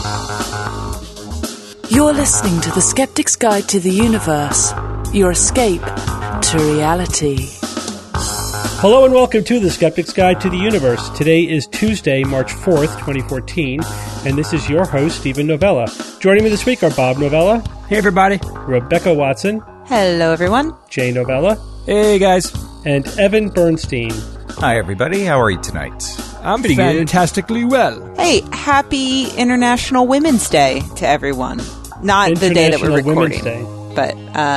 You're listening to The Skeptic's Guide to the Universe, your escape to reality. Hello and welcome to The Skeptic's Guide to the Universe. Today is Tuesday, March 4th, 2014, and this is your host, Stephen Novella. Joining me this week are Bob Novella. Hey, everybody. Rebecca Watson. Hello, everyone. Jay Novella. Hey, guys. And Evan Bernstein. Hi, everybody. How are you tonight? I'm pretty fantastically well. Hey, happy International Women's Day to everyone. Not the day that we're recording. But,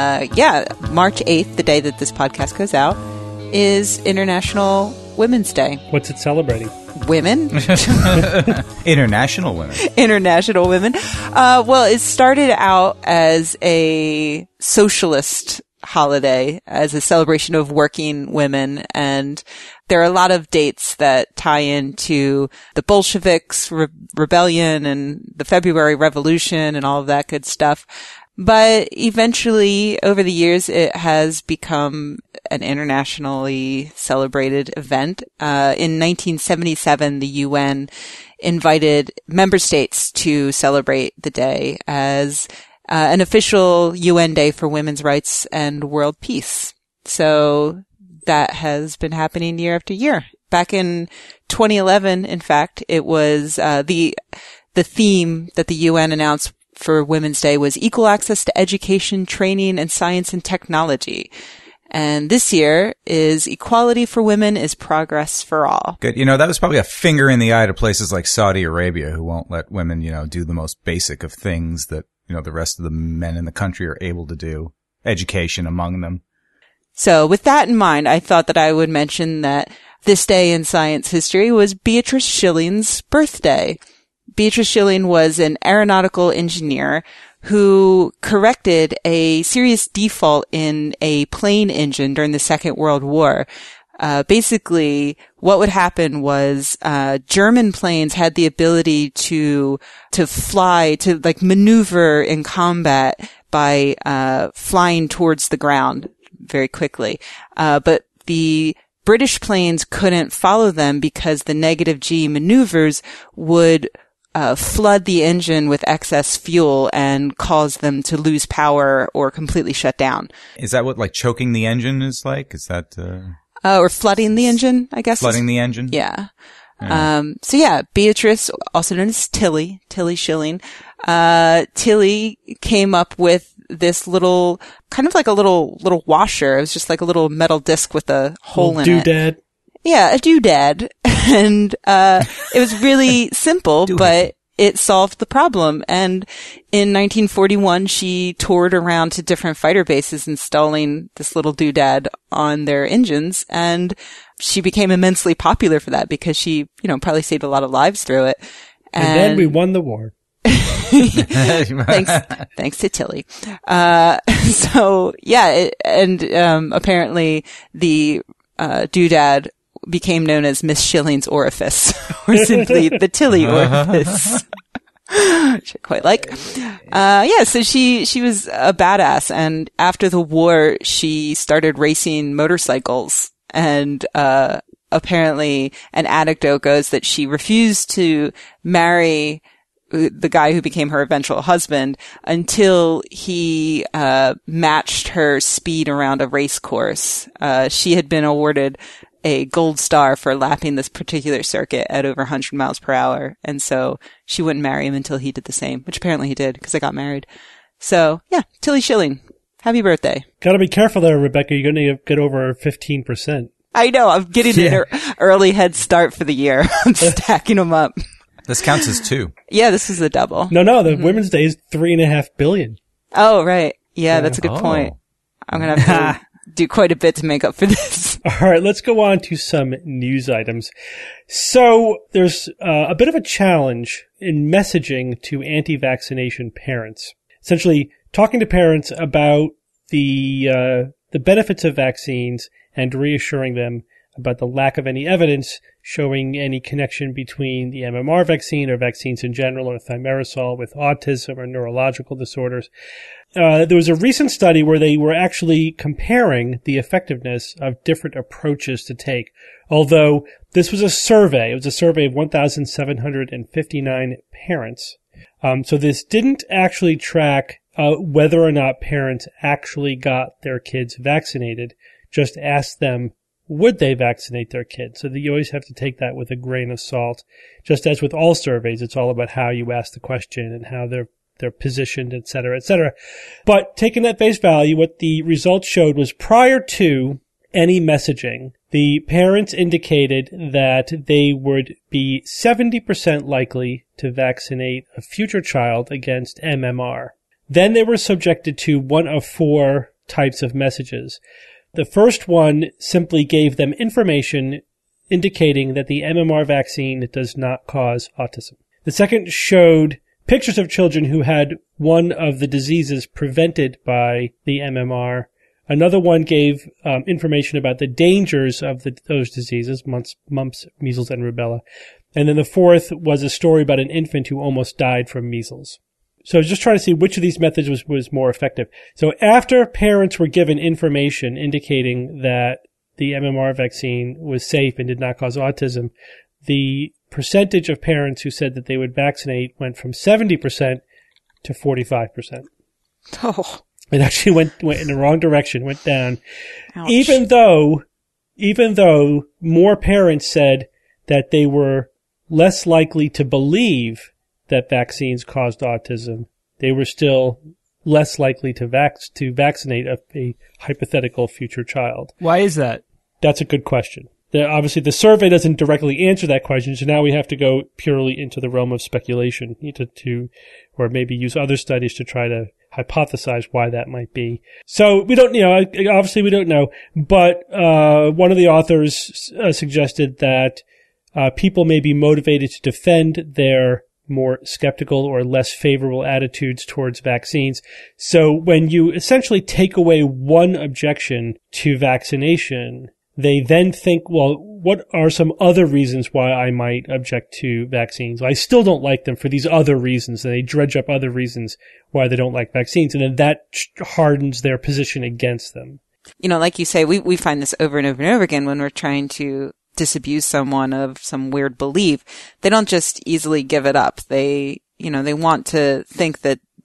March 8th, the day that this podcast goes out, is International Women's Day. What's it celebrating? Women? International women. International women. Well, it started out as a socialist holiday, as a celebration of working women, and there are a lot of dates that tie into the Bolsheviks, rebellion, and the February Revolution, and all of that good stuff. But eventually, over the years, it has become an internationally celebrated event. In 1977, the UN invited member states to celebrate the day as an official UN Day for Women's Rights and World Peace. So that has been happening year after year. Back in 2011, in fact, it was the theme that the UN announced for Women's Day was equal access to education, training, and science and technology. And this year is equality for women is progress for all. Good. That was probably a finger in the eye to places like Saudi Arabia, who won't let women, do the most basic of things that, the rest of the men in the country are able to do. Education among them. So with that in mind, I thought that I would mention that this day in science history was Beatrice Schilling's birthday. Beatrice Schilling was an aeronautical engineer who corrected a serious default in a plane engine during the Second World War. Basically, what would happen was, German planes had the ability to fly, to maneuver in combat by, flying towards the ground very quickly. But the British planes couldn't follow them because the negative G maneuvers would flood the engine with excess fuel and cause them to lose power or completely shut down. Is that what, choking the engine is like? Is that, or flooding the engine, I guess. Flooding the engine? Yeah. Beatrice, also known as Tilly Schilling, Tilly came up with this little, kind of like a little washer. It was just like a little metal disc with a hole in it. Doodad. Yeah, a doodad. And, it was really simple, but it solved the problem. And in 1941, she toured around to different fighter bases installing this little doodad on their engines. And she became immensely popular for that because she, probably saved a lot of lives through it. And then we won the war. Thanks to Tilly. Apparently the, doodad became known as Miss Schilling's orifice, or simply the Tilly orifice. Which I quite like. So she was a badass, and after the war, she started racing motorcycles, and, apparently an anecdote goes that she refused to marry the guy who became her eventual husband until he, matched her speed around a race course. She had been awarded a gold star for lapping this particular circuit at over 100 miles per hour. And so she wouldn't marry him until he did the same, which apparently he did because they got married. So yeah, Tilly Schilling. Happy birthday. Gotta be careful there, Rebecca. You're gonna get over 15%. I know. I'm getting an early head start for the year. I'm stacking them up. This counts as 2. Yeah, this is a double. No, the Women's Day is $3.5 billion. Oh, right. Yeah, that's a good point. I'm gonna have to do quite a bit to make up for this. All right, let's go on to some news items. So there's a bit of a challenge in messaging to anti-vaccination parents. Essentially, talking to parents about the benefits of vaccines and reassuring them about the lack of any evidence showing any connection between the MMR vaccine or vaccines in general or thimerosal with autism or neurological disorders. There was a recent study where they were actually comparing the effectiveness of different approaches to take. Although this was a survey, it was a survey of 1,759 parents. So this didn't actually track whether or not parents actually got their kids vaccinated, just asked them, would they vaccinate their kids? So that you always have to take that with a grain of salt. Just as with all surveys, it's all about how you ask the question and how they're positioned, et cetera, et cetera. But taking at face value, what the results showed was prior to any messaging, the parents indicated that they would be 70% likely to vaccinate a future child against MMR. Then they were subjected to one of 4 types of messages. The first one simply gave them information indicating that the MMR vaccine does not cause autism. The second showed pictures of children who had one of the diseases prevented by the MMR. Another one gave information about the dangers of those diseases, mumps, measles, and rubella. And then the fourth was a story about an infant who almost died from measles. So I was just trying to see which of these methods was more effective. So after parents were given information indicating that the MMR vaccine was safe and did not cause autism, the percentage of parents who said that they would vaccinate went from 70% to 45%. Oh. It actually went in the wrong direction, went down. Ouch. Even though more parents said that they were less likely to believe that vaccines caused autism, they were still less likely to vaccinate a hypothetical future child. Why is that? That's a good question. Obviously, the survey doesn't directly answer that question, so now we have to go purely into the realm of speculation or maybe use other studies to try to hypothesize why that might be. So we don't, obviously we don't know, but one of the authors suggested that people may be motivated to defend their more skeptical or less favorable attitudes towards vaccines. So when you essentially take away one objection to vaccination, they then think, well, what are some other reasons why I might object to vaccines? I still don't like them for these other reasons. And they dredge up other reasons why they don't like vaccines. And then that hardens their position against them. Like you say, we find this over and over and over again when we're trying to disabuse someone of some weird belief. They don't just easily give it up. They want to think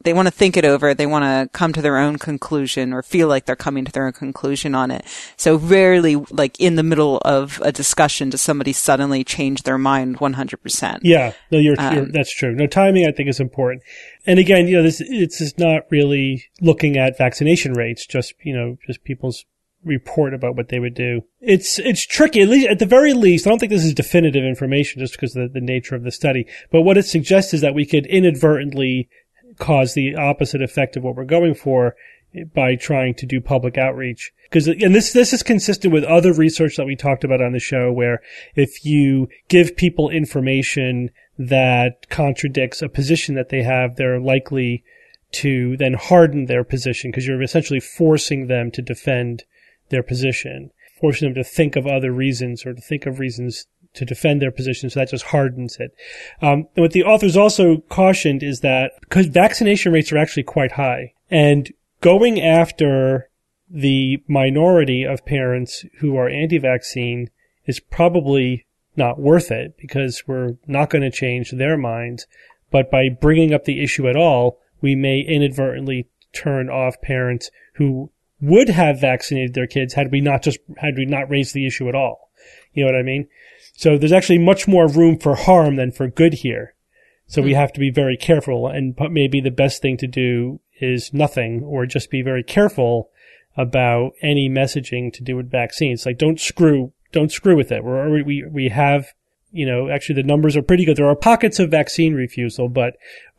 it over. They want to come to their own conclusion or feel like they're coming to their own conclusion on it. So rarely, like in the middle of a discussion, does somebody suddenly change their mind 100%. Yeah, no, that's true. No, timing I think is important. And again, this is not really looking at vaccination rates, just people's report about what they would do. It's tricky, at the very least. I don't think this is definitive information just because of the nature of the study. But what it suggests is that we could inadvertently cause the opposite effect of what we're going for by trying to do public outreach. And this is consistent with other research that we talked about on the show, where if you give people information that contradicts a position that they have, they're likely to then harden their position because you're essentially forcing them to defend their position, forcing them to think of other reasons or to think of reasons to defend their position, so that just hardens it. And what the authors also cautioned is that because vaccination rates are actually quite high, and going after the minority of parents who are anti-vaccine is probably not worth it because we're not going to change their minds. But by bringing up the issue at all, we may inadvertently turn off parents who would have vaccinated their kids had we not raised the issue at all. You know what I mean? So there's actually much more room for harm than for good here. So we have to be very careful, and maybe the best thing to do is nothing, or just be very careful about any messaging to do with vaccines. Like don't screw with it. We have, actually the numbers are pretty good. There are pockets of vaccine refusal, but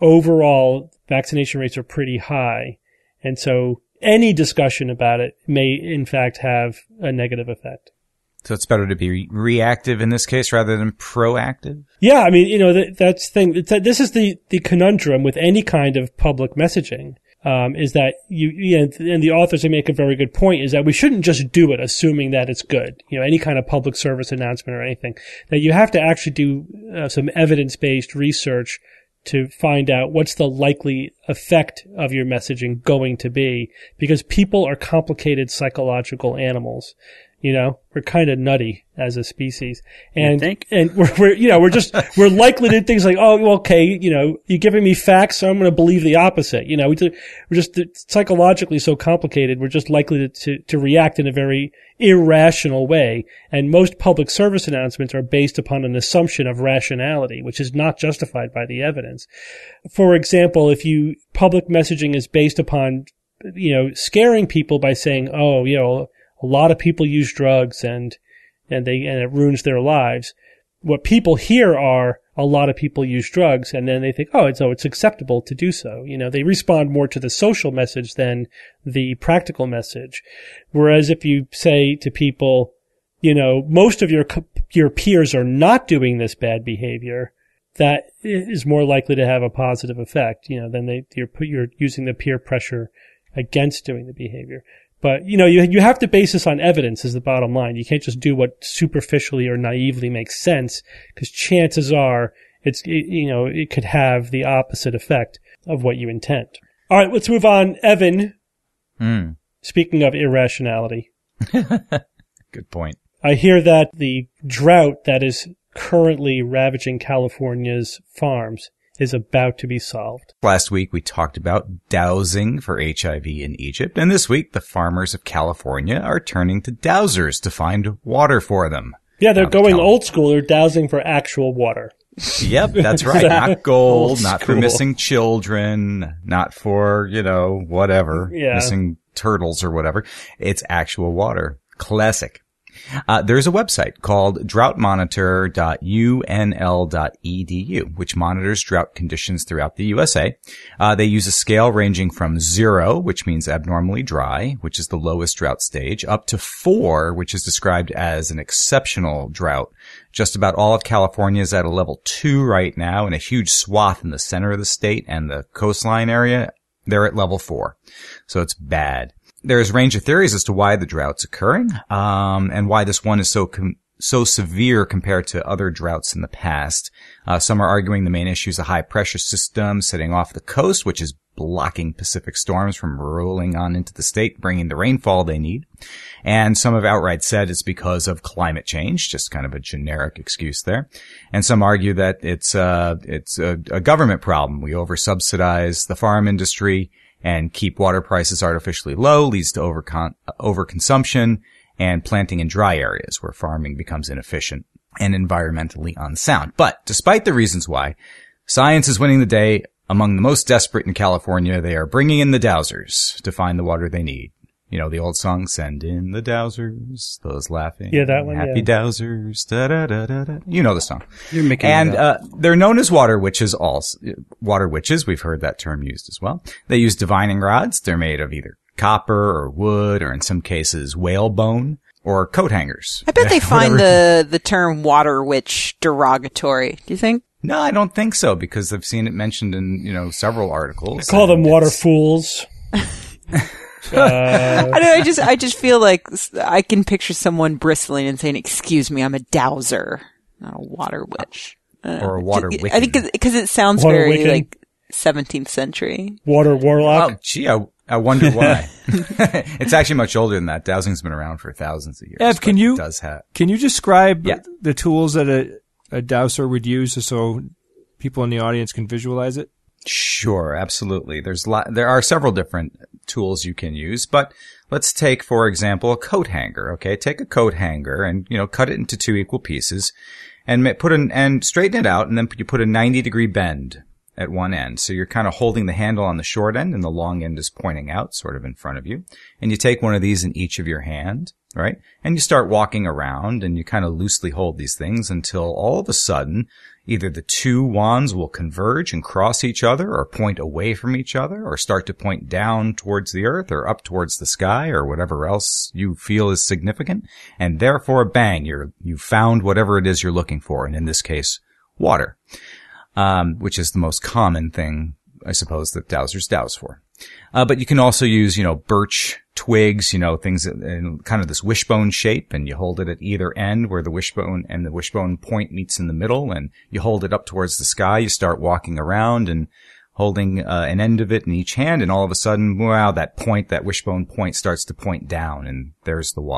overall vaccination rates are pretty high. And so any discussion about it may in fact have a negative effect. So it's better to be reactive in this case rather than proactive? Yeah, I mean, that's the thing. This is the conundrum with any kind of public messaging, is that and the authors, they make a very good point, is that we shouldn't just do it assuming that it's good. Any kind of public service announcement or anything. That you have to actually do some evidence-based research to find out what's the likely effect of your messaging going to be, because people are complicated psychological animals. We're kind of nutty as a species. And we're likely to do things like, oh, well, okay, you're giving me facts, so I'm going to believe the opposite. We're just psychologically so complicated. We're just likely to react in a very irrational way. And most public service announcements are based upon an assumption of rationality, which is not justified by the evidence. For example, if public messaging is based upon, scaring people by saying, oh, a lot of people use drugs and it ruins their lives. What people hear are a lot of people use drugs, and then they think, oh, it's acceptable to do so. They respond more to the social message than the practical message. Whereas if you say to people, most of your peers are not doing this bad behavior, that is more likely to have a positive effect, than you're using the peer pressure against doing the behavior. But, you have to base this on evidence is the bottom line. You can't just do what superficially or naively makes sense, because chances are it could have the opposite effect of what you intend. All right, let's move on. Evan, speaking of irrationality. Good point. I hear that the drought that is currently ravaging California's farms is about to be solved. Last week, we talked about dowsing for HIV in Egypt, and this week, the farmers of California are turning to dowsers to find water for them. Yeah, they're going old school. They're dowsing for actual water. Yep, that's right. Not gold, not for missing children, not for, whatever, missing turtles or whatever. It's actual water. Classic. There's a website called droughtmonitor.unl.edu, which monitors drought conditions throughout the USA. They use a scale ranging from 0, which means abnormally dry, which is the lowest drought stage, up to 4, which is described as an exceptional drought. Just about all of California is at a level 2 right now, and a huge swath in the center of the state and the coastline area, they're at level 4. So it's bad. There's a range of theories as to why the drought's occurring, and why this one is so severe compared to other droughts in the past. Some are arguing the main issue is a high pressure system sitting off the coast, which is blocking Pacific storms from rolling on into the state, bringing the rainfall they need. And some have outright said it's because of climate change, just kind of a generic excuse there. And some argue that it's a government problem. We oversubsidize the farm industry and keep water prices artificially low, leads to overconsumption and planting in dry areas where farming becomes inefficient and environmentally unsound. But despite the reasons why, science is winning the day. Among the most desperate in California, they are bringing in the dowsers to find the water they need. The old song, send in the dowsers, those laughing. Yeah, that one, happy dowsers, da-da-da-da-da. You know the song. You're making it up. They're known as water witches also. Water witches, we've heard that term used as well. They use divining rods. They're made of either copper or wood, or in some cases, whalebone or coat hangers. I bet they find the term water witch derogatory. Do you think? No, I don't think so, because I've seen it mentioned in, several articles. I call them water fools. I just feel like I can picture someone bristling and saying, "Excuse me, I'm a dowser, not a water witch." Or a water wiccan. I think because it sounds water very wiccan. like 17th century. Water warlock. Oh, gee, I wonder why. It's actually much older than that. Dowsing's been around for thousands of years. Ev, can you describe Yeah. the tools that a dowser would use so people in the audience can visualize it? Sure, absolutely. There are several different tools you can use, but let's take, for example, a coat hanger. Okay, take a coat hanger and cut it into 2 equal pieces, and and straighten it out, and then you put a 90-degree bend at one end. So you're kind of holding the handle on the short end, and the long end is pointing out, sort of in front of you. And you take one of these in each of your hand, right? And you start walking around, and you kind of loosely hold these things until all of a sudden, either the 2 wands will converge and cross each other, or point away from each other, or start to point down towards the earth, or up towards the sky, or whatever else you feel is significant. And therefore, bang, you found whatever it is you're looking for. And in this case, water. Which is the most common thing, I suppose, that dowsers douse for. But you can also use, birch twigs, things in kind of this wishbone shape, and you hold it at either end where the wishbone point meets in the middle, and you hold it up towards the sky. You start walking around and holding an end of it in each hand, and all of a sudden, wow, that wishbone point starts to point down, and there's the water.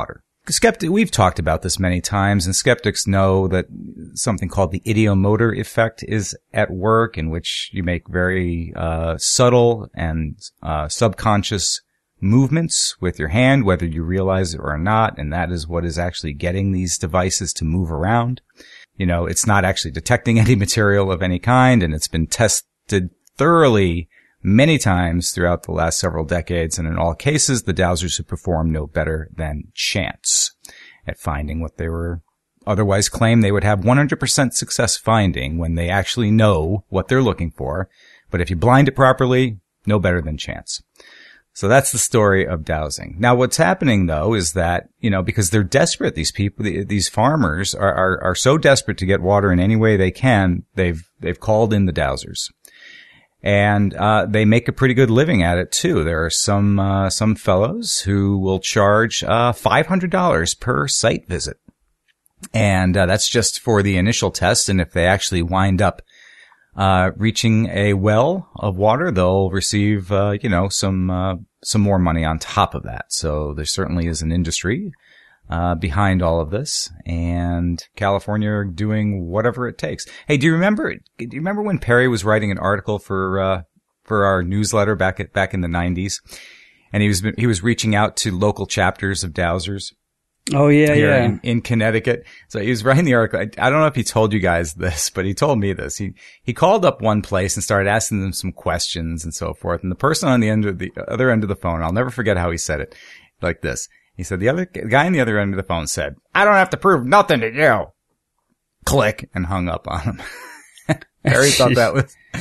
we've talked about this many times, and skeptics know that something called the ideomotor effect is at work, in which you make very subtle and subconscious movements with your hand, whether you realize it or not, and that is what is actually getting these devices to move around. You know, it's not actually detecting any material of any kind, and it's been tested thoroughly many times throughout the last several decades, and in all cases, the dowsers have performed no better than chance at finding what they were otherwise claimed they would have 100% success finding when they actually know what they're looking for. But if you blind it properly, no better than chance. So that's the story of dowsing. Now, what's happening though is that, you know, because they're desperate, these people, these farmers are so desperate to get water in any way they can, they've called in the dowsers. And they make a pretty good living at it too. There are some fellows who will charge $500 per site visit. And that's just for the initial test, and if they actually wind up reaching a well of water, they'll receive, some more money on top of that. So there certainly is an industry behind all of this, and California are doing whatever it takes. Hey, do you remember when Perry was writing an article for our newsletter back in the 90s, and he was reaching out to local chapters of dowsers? Oh, yeah. In Connecticut. So he was writing the article. I don't know if he told you guys this, but he told me this. He called up one place and started asking them some questions and so forth. And the person on the other end of the phone, I'll never forget how he said it, like this. He said, the guy on the other end of the phone said, "I don't have to prove nothing to you." Click, and hung up on him. Perry thought that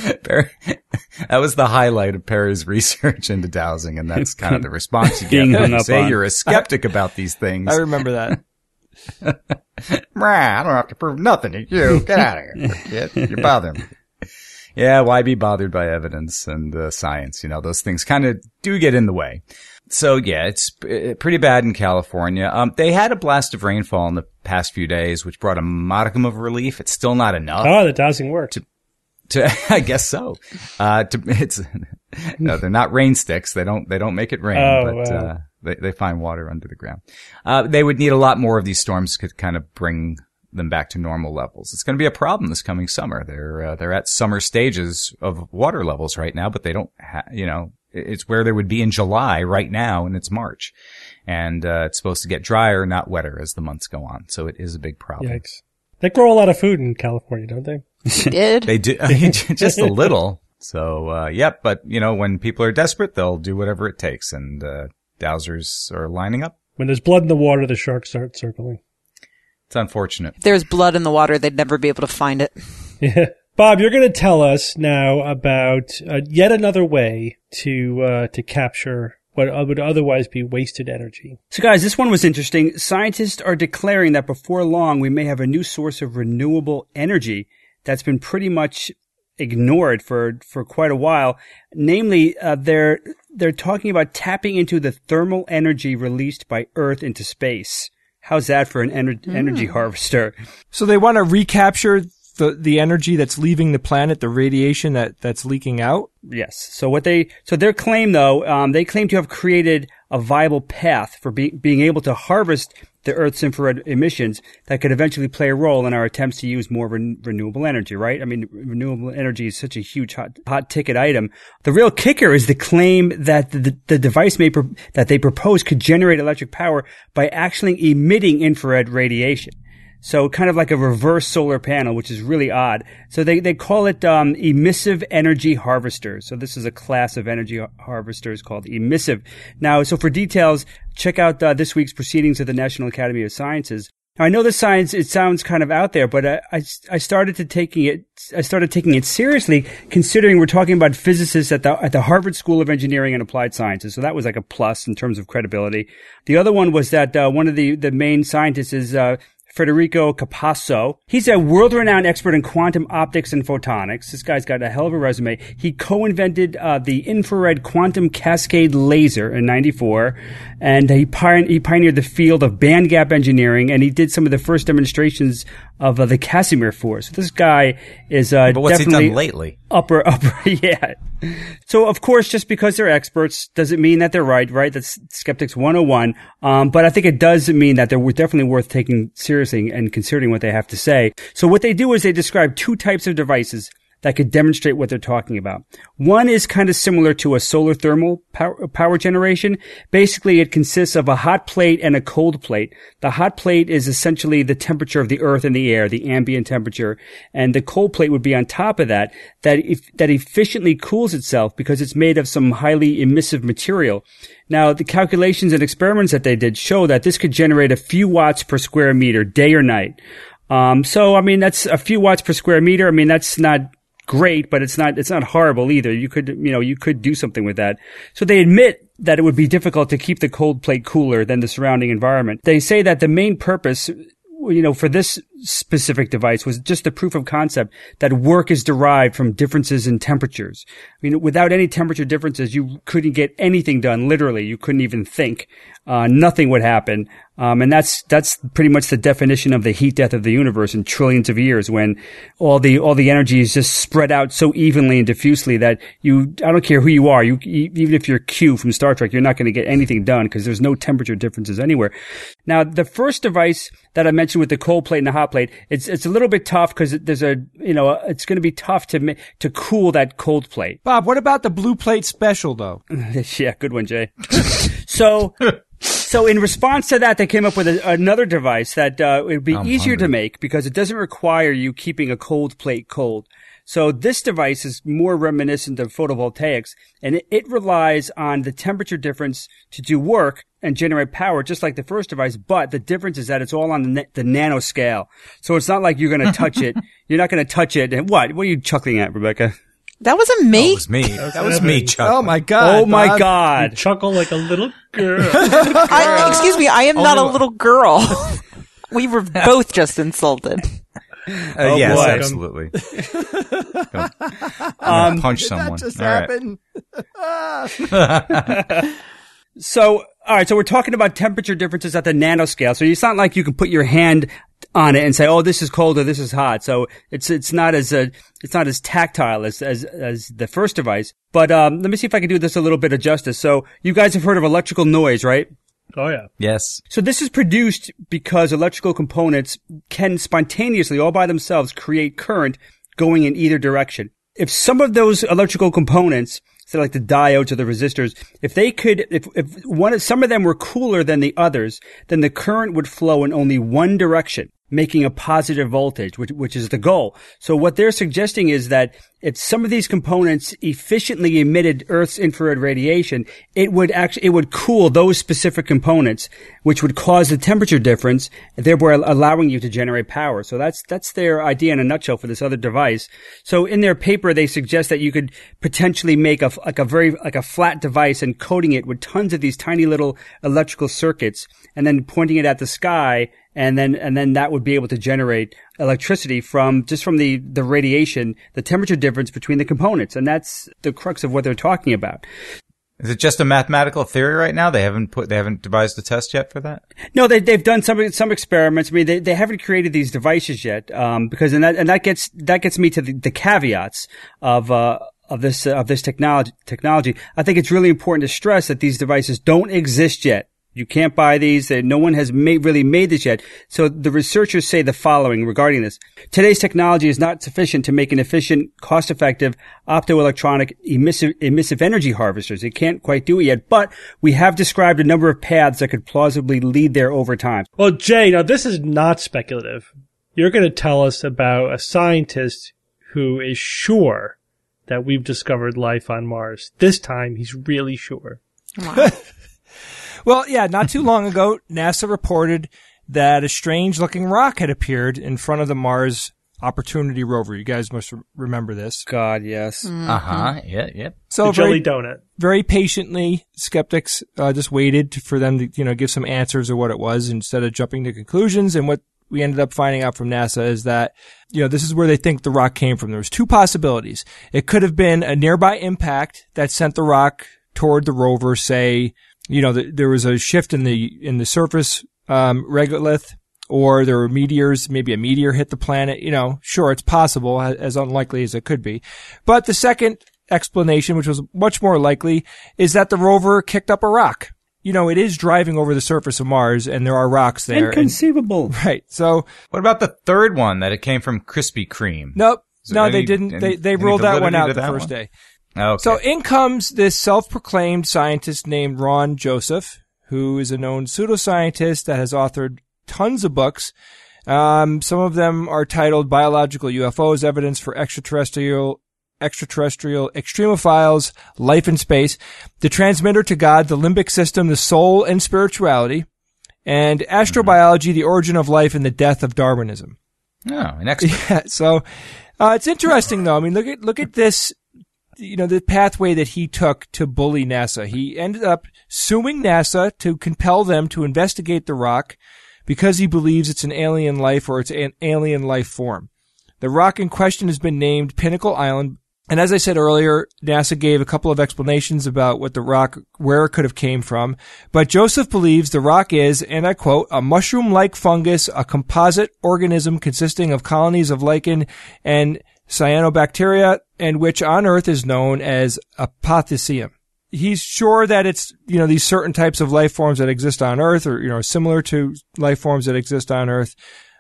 was the highlight of Perry's research into dowsing, and that's kind of the response you get when you say you're a skeptic about these things. I remember that. I don't have to prove nothing to you. Get out of here, kid. You're bothering me. Yeah, why be bothered by evidence and science? You know, those things kind of do get in the way. So yeah, it's pretty bad in California. They had a blast of rainfall in the past few days, which brought a modicum of relief. It's still not enough. Oh, the dowsing worked. I guess so. No, they're not rain sticks. They don't make it rain, they find water under the ground. They would need a lot more of these storms to kind of bring them back to normal levels. It's going to be a problem this coming summer. They're at summer stages of water levels right now, but they don't it's where they would be in July right now, and it's March. And it's supposed to get drier, not wetter as the months go on. So it is a big problem. Yikes. They grow a lot of food in California, don't they? They did. They do. Just a little. So, but, when people are desperate, they'll do whatever it takes. And dowsers are lining up. When there's blood in the water, the sharks start circling. It's unfortunate. If there's blood in the water, they'd never be able to find it. Yeah. Bob, you're going to tell us now about yet another way to capture what would otherwise be wasted energy. So guys, this one was interesting. Scientists are declaring that before long we may have a new source of renewable energy that's been pretty much ignored for quite a while. Namely, they're talking about tapping into the thermal energy released by Earth into space. How's that for an energy harvester? So they want to recapture the energy that's leaving the planet, the radiation that's leaking out? Yes. So their claim though, they claim to have created a viable path for being able to harvest the Earth's infrared emissions that could eventually play a role in our attempts to use more renewable energy, right? I mean, renewable energy is such a huge hot ticket item. The real kicker is the claim that the device that they propose could generate electric power by actually emitting infrared radiation. So kind of like a reverse solar panel, which is really odd. So they call it emissive energy harvesters. So this is a class of energy harvesters called emissive. Now, so for details, check out this week's Proceedings of the National Academy of Sciences. Now, I know the science, it sounds kind of out there, but I started taking it seriously, considering we're talking about physicists at the Harvard School of Engineering and Applied Sciences. So that was like a plus in terms of credibility. The other one was that one of the main scientists is Federico Capasso. He's a world-renowned expert in quantum optics and photonics. This guy's got a hell of a resume. He co-invented the infrared quantum cascade laser in '94, and he pioneered the field of bandgap engineering, and he did some of the first demonstrations of the Casimir Force. This guy is But what's he definitely done lately? upper, yeah. So, of course, just because they're experts doesn't mean that they're right? That's Skeptics 101. But I think it does mean that they're definitely worth taking seriously and considering what they have to say. So what they do is they describe two types of devices that could demonstrate what they're talking about. One is kind of similar to a solar thermal power generation. Basically, it consists of a hot plate and a cold plate. The hot plate is essentially the temperature of the earth and the air, the ambient temperature, and the cold plate would be on top of that efficiently cools itself because it's made of some highly emissive material. Now, the calculations and experiments that they did show that this could generate a few watts per square meter, day or night. So, I mean, that's a few watts per square meter. I mean, that's not great, but it's not horrible either. You could do something with that. So they admit that it would be difficult to keep the cold plate cooler than the surrounding environment. They say that the main purpose, for this specific device was just the proof of concept that work is derived from differences in temperatures. I mean, without any temperature differences, you couldn't get anything done. Literally, you couldn't even think. Nothing would happen. And that's pretty much the definition of the heat death of the universe in trillions of years, when all the energy is just spread out so evenly and diffusely that I don't care who you are, even if you're Q from Star Trek, you're not going to get anything done because there's no temperature differences anywhere. Now, the first device that I mentioned with the cold plate and the hot plate, it's a little bit tough because it's going to be tough to cool that cold plate. Bob, what about the blue plate special, though? Yeah, good one, Jay. So in response to that, they came up with another device that it would be easier to make because it doesn't require you keeping a cold plate cold. So this device is more reminiscent of photovoltaics, and it relies on the temperature difference to do work and generate power, just like the first device. But the difference is that it's all on the nanoscale. So it's not like you're going to touch it. You're not going to touch it. And what are you chuckling at, Rebecca? That wasn't me. That was me. That was me, Chuck. Oh my God. Oh my God. You chuckle like a little girl. Excuse me, I am not a little girl. We were both just insulted. Yes, boy. absolutely. I'm gonna punch someone. That just All right. happened. So, all right. So we're talking about temperature differences at the nanoscale. So it's not like you can put your hand on it and say, "Oh, this is cold or this is hot." So it's not as tactile as the first device. But let me see if I can do this a little bit of justice. So you guys have heard of electrical noise, right? Oh, yeah. Yes. So this is produced because electrical components can spontaneously, all by themselves, create current going in either direction. If some of those electrical components, so like the diodes or the resistors, if some of them were cooler than the others, then the current would flow in only one direction, making a positive voltage, which is the goal. So what they're suggesting is that if some of these components efficiently emitted Earth's infrared radiation, it would cool those specific components, which would cause the temperature difference, thereby allowing you to generate power. So that's their idea in a nutshell for this other device. So in their paper, they suggest that you could potentially make a flat device and coating it with tons of these tiny little electrical circuits, and then pointing it at the sky. And then that would be able to generate electricity from the radiation, the temperature difference between the components. And that's the crux of what they're talking about. Is it just a mathematical theory right now? They haven't devised a test yet for that? No, they've done some experiments. I mean, they haven't created these devices yet, because that gets me to the caveats of this technology. I think it's really important to stress that these devices don't exist yet. You can't buy these. No one has really made this yet. So the researchers say the following regarding this. Today's technology is not sufficient to make an efficient, cost-effective, optoelectronic emissive energy harvesters. It can't quite do it yet, but we have described a number of paths that could plausibly lead there over time. Well, Jay, now this is not speculative. You're going to tell us about a scientist who is sure that we've discovered life on Mars. This time, he's really sure. Wow. Well, yeah, not too long ago, NASA reported that a strange-looking rock had appeared in front of the Mars Opportunity rover. You guys must remember this. God, yes. Mm-hmm. Uh-huh. Yeah. So the jelly donut. Very patiently, skeptics just waited for them to, give some answers of what it was instead of jumping to conclusions. And what we ended up finding out from NASA is that, this is where they think the rock came from. There was two possibilities. It could have been a nearby impact that sent the rock toward the rover, say, there was a shift in the surface regolith or there were meteors, maybe a meteor hit the planet. Sure, it's possible, as unlikely as it could be. But the second explanation, which was much more likely, is that the rover kicked up a rock. It is driving over the surface of Mars, and there are rocks there. Inconceivable. Right. So, what about the third one, that it came from Krispy Kreme? Nope. They didn't. They ruled that one out the first day. Okay. So in comes this self-proclaimed scientist named Ron Joseph, who is a known pseudoscientist that has authored tons of books. Some of them are titled Biological UFOs, Evidence for Extraterrestrial Extremophiles, Life in Space, The Transmitter to God, The Limbic System, The Soul and Spirituality, and Astrobiology, The Origin of Life and the Death of Darwinism. Oh, an expert. Yeah, so it's interesting, though. I mean, look at this, the pathway that he took to bully NASA. He ended up suing NASA to compel them to investigate the rock because he believes it's an alien life or it's an alien life form. The rock in question has been named Pinnacle Island. And as I said earlier, NASA gave a couple of explanations about what the rock, where it could have came from. But Joseph believes the rock is, and I quote, a mushroom-like fungus, a composite organism consisting of colonies of lichen and cyanobacteria, and which on Earth is known as apothecium. He's sure that it's, these certain types of life forms that exist on Earth, or, similar to life forms that exist on Earth.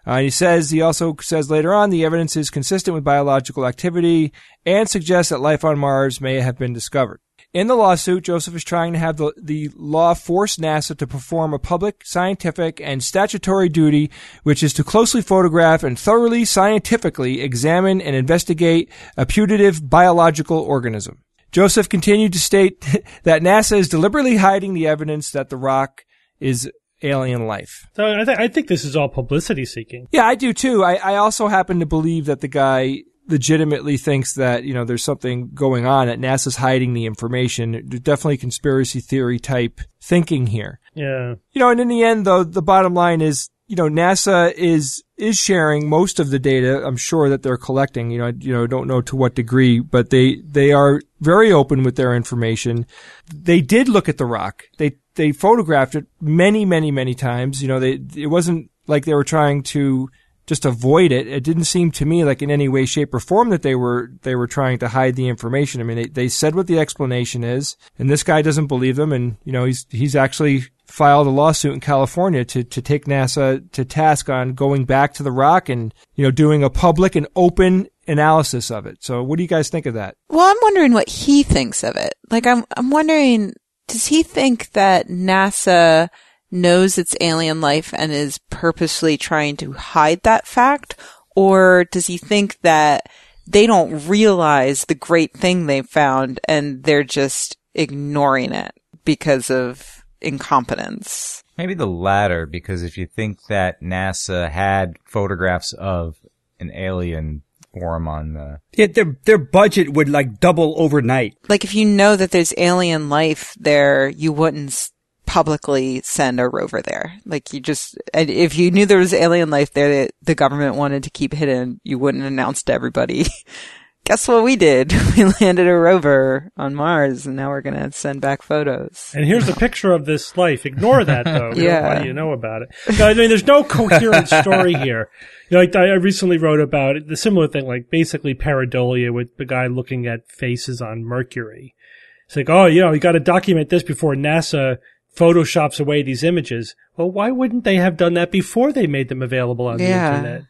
He also says later on, the evidence is consistent with biological activity and suggests that life on Mars may have been discovered. In the lawsuit, Joseph is trying to have the law force NASA to perform a public, scientific, and statutory duty, which is to closely photograph and thoroughly scientifically examine and investigate a putative biological organism. Joseph continued to state that NASA is deliberately hiding the evidence that the rock is alien life. So I think this is all publicity seeking. Yeah, I do too. I also happen to believe that the guy legitimately thinks that, there's something going on, that NASA's hiding the information. There's definitely conspiracy theory type thinking here. Yeah. And in the end, though, the bottom line is, NASA is sharing most of the data, I'm sure, that they're collecting. I don't know to what degree, but they are very open with their information. They did look at the rock. They photographed it many, many, many times. It wasn't like they were trying to just avoid it. It didn't seem to me like in any way, shape, or form that they were trying to hide the information. I mean, they said what the explanation is, and this guy doesn't believe them, and he's actually filed a lawsuit in California to take NASA to task on going back to the rock and doing a public and open analysis of it. So what do you guys think of that? Well, I'm wondering what he thinks of it. Like, I'm wondering, does he think that NASA knows it's alien life and is purposely trying to hide that fact? Or does he think that they don't realize the great thing they found and they're just ignoring it because of incompetence? Maybe the latter, because if you think that NASA had photographs of an alien form on the... Yeah, their budget would double overnight. Like, if you know that there's alien life there, you wouldn't publicly send a rover there. Like, and if you knew there was alien life there that the government wanted to keep hidden, you wouldn't announce to everybody, guess what we did? We landed a rover on Mars and now we're going to send back photos. And here's a picture of this life. Ignore that, though. Yeah. What do you know about it? No, I mean, there's no coherent story here. I recently wrote about the similar thing, like basically pareidolia with the guy looking at faces on Mercury. It's like, you got to document this before NASA photoshops away these images. Well, why wouldn't they have done that before they made them available on the internet?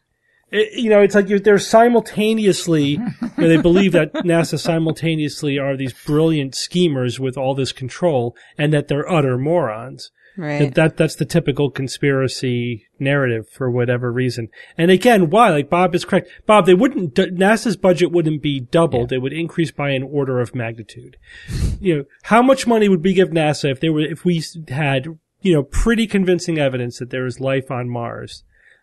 It's like they're simultaneously, they believe that NASA simultaneously are these brilliant schemers with all this control and that they're utter morons. Right. That's the typical conspiracy narrative for whatever reason. And again, why? Like, Bob is correct. Bob, NASA's budget wouldn't be doubled. It would increase by an order of magnitude. How much money would we give NASA if we had, pretty convincing evidence that there is life on Mars?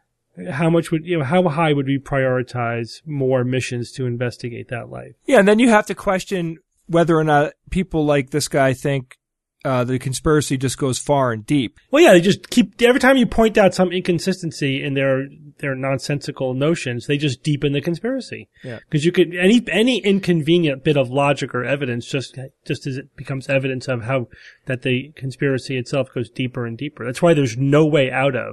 How high would we prioritize more missions to investigate that life? Yeah, and then you have to question whether or not people like this guy think the conspiracy just goes far and deep. Well, yeah, they just every time you point out some inconsistency in their nonsensical notions, they just deepen the conspiracy. Yeah. Because you could, any inconvenient bit of logic or evidence just as it becomes evidence of how that the conspiracy itself goes deeper and deeper. That's why there's no way out of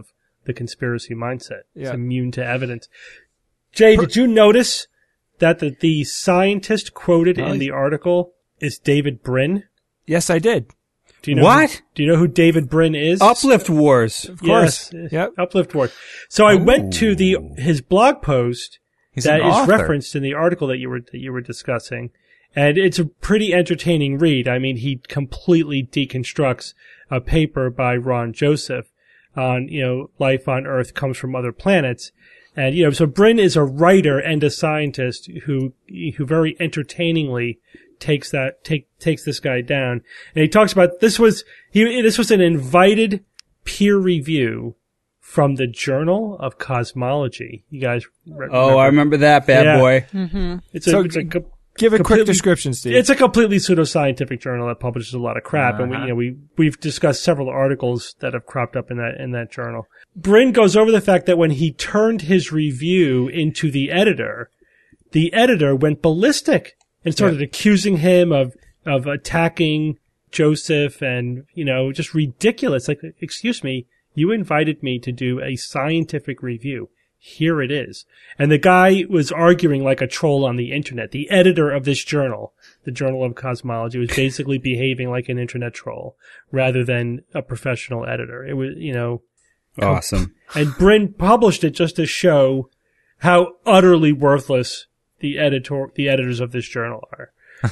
the conspiracy mindset. Yeah. It's immune to evidence. Jay, did you notice that the scientist quoted in the article is David Brin? Yes, I did. Do you know What? Do you know who David Brin is? Uplift Wars. Of course. Yes. Yep. Uplift Wars. So I went to his blog post He's that an is author. referenced in the article that you were discussing, and it's a pretty entertaining read. I mean, he completely deconstructs a paper by Ron Joseph on, life on Earth comes from other planets. And, so Brin is a writer and a scientist who very entertainingly takes this guy down. And he talks about this was an invited peer review from the Journal of Cosmology. You guys remember? Oh, I remember that bad boy. It's So a Give a quick completely- description, Steve. It's a completely pseudoscientific journal that publishes a lot of crap, and we've discussed several articles that have cropped up in that journal. Brin goes over the fact that when he turned his review into the editor went ballistic and started accusing him of attacking Joseph and just ridiculous. Like, excuse me, you invited me to do a scientific review. Here it is. And the guy was arguing like a troll on the internet. The editor of this journal, the Journal of Cosmology, was basically behaving like an internet troll rather than a professional editor. It was, Awesome. and Brin published it just to show how utterly worthless the editors of this journal are.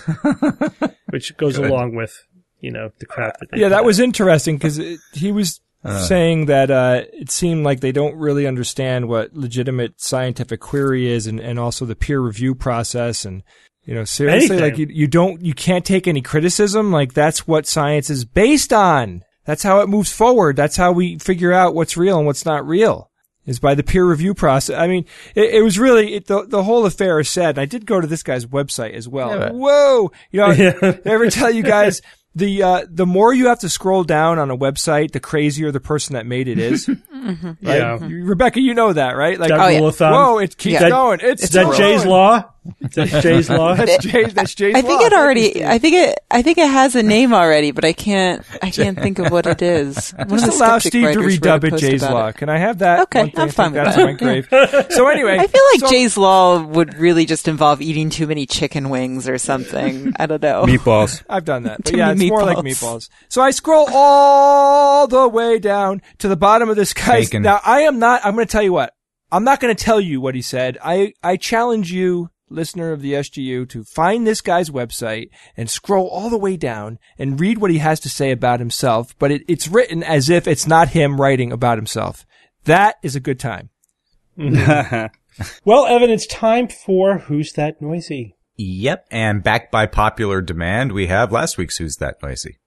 Which goes along with, the crap that they Yeah, put that out. was interesting because he was saying that it seemed like they don't really understand what legitimate scientific query is and also the peer review process. And, seriously, Anything. like you can't take any criticism. Like that's what science is based on. That's how it moves forward. That's how we figure out what's real and what's not real, is by the peer review process. I mean, it was really, the whole affair is sad. And I did go to this guy's website as well. Yeah, but- Whoa! Did I ever tell you guys, the more you have to scroll down on a website, the crazier the person that made it is. Right? Yeah. Rebecca, you know that, right? Like, That rule of thumb. whoa, it keeps Yeah. going. It's Is that still Jay's going. law? Is that Jay's law? That's Jay's I think law. it already. I think it has a name already, but I can't think of what it is. One of the Just allow skeptic Steve to writers wrote redub a it post Jay's about law. it. Can I have that? Okay, one thing? I'm I fine think with that's that. my grave. So anyway, I feel like Jay's law would really just involve eating too many chicken wings or something. I don't know. Meatballs. I've done that. But Too yeah, it's many more like meatballs. meatballs. So I scroll all the way down to the bottom of this guy's. Bacon. Now I'm going to tell you what. I'm not going to tell you what he said. I challenge you, listener of the SGU, to find this guy's website and scroll all the way down and read what he has to say about himself. But it's written as if it's not him writing about himself. That is a good time. Well, Evan, it's time for Who's That Noisy? Yep, and backed by popular demand, we have last week's Who's That Noisy?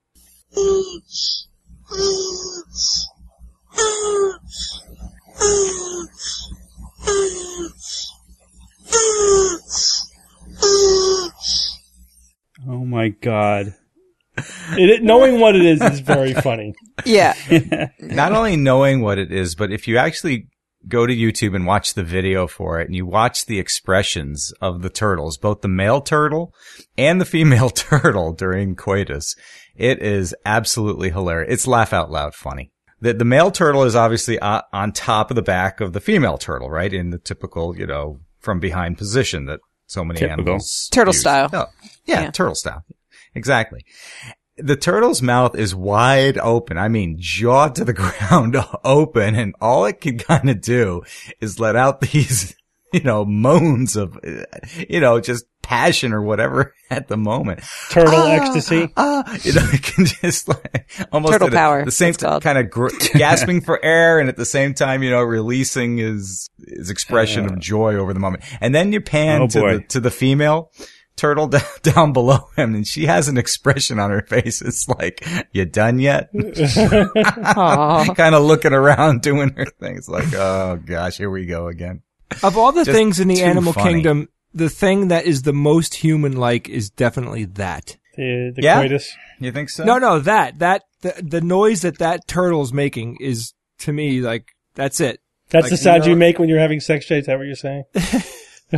Oh my God. Knowing what it is very funny. Yeah. Not only knowing what it is, but if you actually go to YouTube and watch the video for it and you watch the expressions of the turtles, both the male turtle and the female turtle during coitus, it is absolutely hilarious. It's laugh out loud funny. The male turtle is obviously on top of the back of the female turtle, right? In the typical, from behind position that so many Typical. animals Turtle use. style. Oh, yeah, Yeah. turtle style. Exactly. The turtle's mouth is wide open. I mean, jaw to the ground open, and all it can kind of do is let out these, moans of, just passion or whatever at the moment. Turtle ecstasy. It can just almost Turtle at power, the same it's called. kind of gasping for air, and at the same time, releasing his expression of joy over the moment. And then you pan Oh, boy. to the female turtle down below him, and she has an expression on her face. It's like, you done yet? Aw. Kind of looking around, doing her thing. It's like, oh gosh, here we go again. Of all the Just things in the too animal funny. kingdom, the thing that is the most human-like is definitely that. The Yeah? coitus. You think so? No, the noise that turtle's making is, to me, like, that's it. That's Like, the sound you know- make when you're having sex, Jay? Is that what you're saying?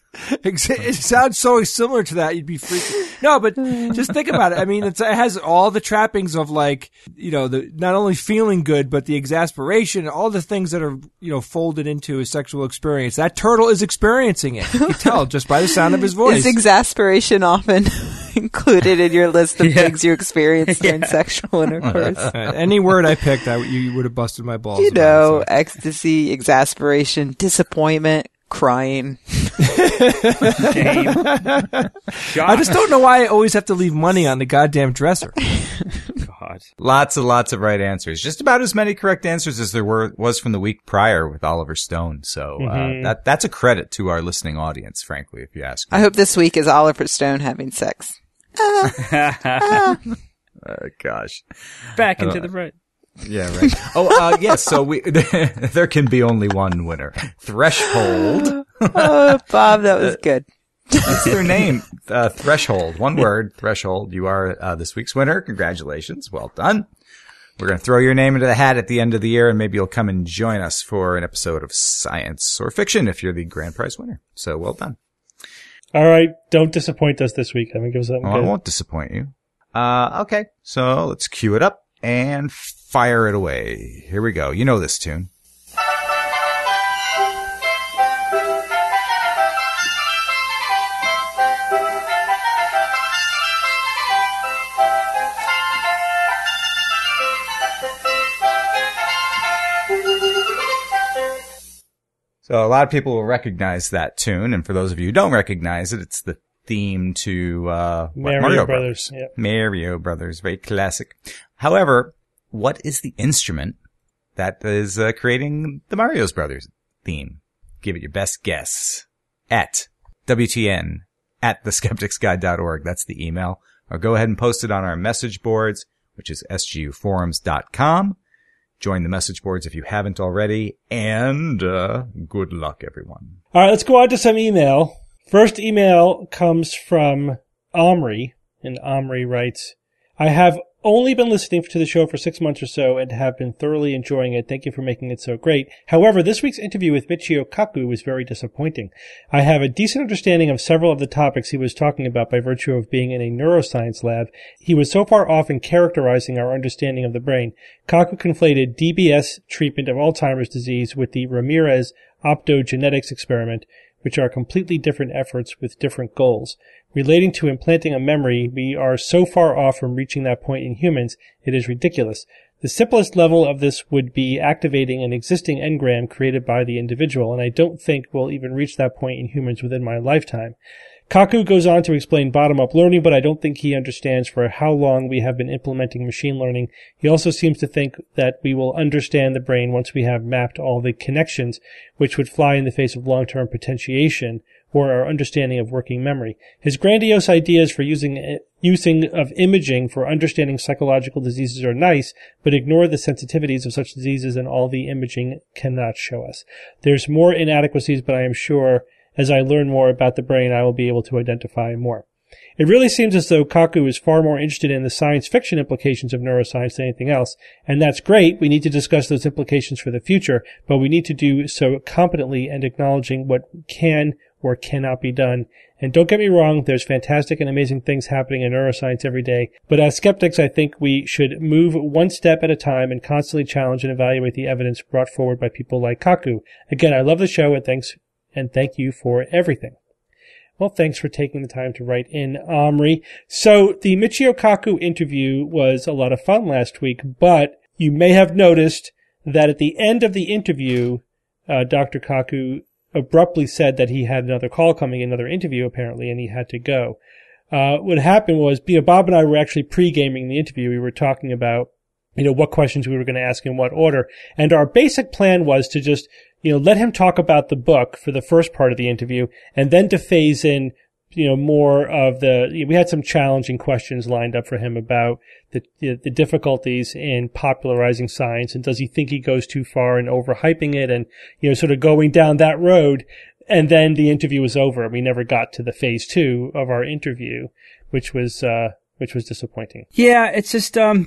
It sounds so similar to that. You'd be freaking. No, but just think about it. I mean, it has all the trappings of like, not only feeling good, but the exasperation, all the things that are, folded into a sexual experience. That turtle is experiencing it. You can tell just by the sound of his voice. Is exasperation often included in your list of things you experience during sexual intercourse? Any word I picked, you would have busted my balls. Ecstasy, exasperation, disappointment, crying. I just don't know why I always have to leave money on the goddamn dresser. God. Lots and lots of right answers. Just about as many correct answers as there was from the week prior with Oliver Stone. So that's a credit to our listening audience, frankly, if you ask me. I hope this week is Oliver Stone having sex. Gosh. Back into the right. Yeah, right. Oh, yes. So there can be only one winner. Threshold. Oh, Bob, that was good. That's their name. Threshold. One word. Threshold. You are this week's winner. Congratulations. Well done. We're going to throw your name into the hat at the end of the year, and maybe you'll come and join us for an episode of Science or Fiction if you're the grand prize winner. So well done. All right. Don't disappoint us this week. I mean, give us something good. I won't disappoint you. Okay. So let's cue it up and fire it away. Here we go. You know this tune. So a lot of people will recognize that tune, and for those of you who don't recognize it, it's the theme to Mario Brothers. Yep. Mario Brothers, very classic. However, what is the instrument that is creating the Mario Brothers theme? Give it your best guess at WTN@theskepticsguide.org. That's the email. Or go ahead and post it on our message boards, which is sguforums.com. Join the message boards if you haven't already, and good luck, everyone. All right, let's go on to some email. First email comes from Omri, and Omri writes, I have only been listening to the show for 6 months or so and have been thoroughly enjoying it. Thank you for making it so great. However, this week's interview with Michio Kaku was very disappointing. I have a decent understanding of several of the topics he was talking about by virtue of being in a neuroscience lab. He was so far off in characterizing our understanding of the brain. Kaku conflated DBS treatment of Alzheimer's disease with the Ramirez optogenetics experiment, which are completely different efforts with different goals. Relating to implanting a memory, we are so far off from reaching that point in humans, it is ridiculous. The simplest level of this would be activating an existing engram created by the individual, and I don't think we'll even reach that point in humans within my lifetime. Kaku goes on to explain bottom-up learning, but I don't think he understands for how long we have been implementing machine learning. He also seems to think that we will understand the brain once we have mapped all the connections, which would fly in the face of long-term potentiation or our understanding of working memory. His grandiose ideas for using of imaging for understanding psychological diseases are nice, but ignore the sensitivities of such diseases and all the imaging cannot show us. There's more inadequacies, but I am sure as I learn more about the brain, I will be able to identify more. It really seems as though Kaku is far more interested in the science fiction implications of neuroscience than anything else, and that's great. We need to discuss those implications for the future, but we need to do so competently and acknowledging what can or cannot be done. And don't get me wrong, there's fantastic and amazing things happening in neuroscience every day, but as skeptics, I think we should move one step at a time and constantly challenge and evaluate the evidence brought forward by people like Kaku. Again, I love the show, and thank you for everything. Well, thanks for taking the time to write in, Omri. So the Michio Kaku interview was a lot of fun last week, but you may have noticed that at the end of the interview, Dr. Kaku abruptly said that he had another call coming, another interview apparently, and he had to go. What happened was, Bob and I were actually pre-gaming the interview. We were talking about, what questions we were going to ask in what order. And our basic plan was to just, let him talk about the book for the first part of the interview, and then to phase in, more of we had some challenging questions lined up for him about the difficulties in popularizing science, and does he think he goes too far in overhyping it, and, sort of going down that road. And then the interview was over. We never got to the phase 2 of our interview, which was disappointing. Yeah, it's just, and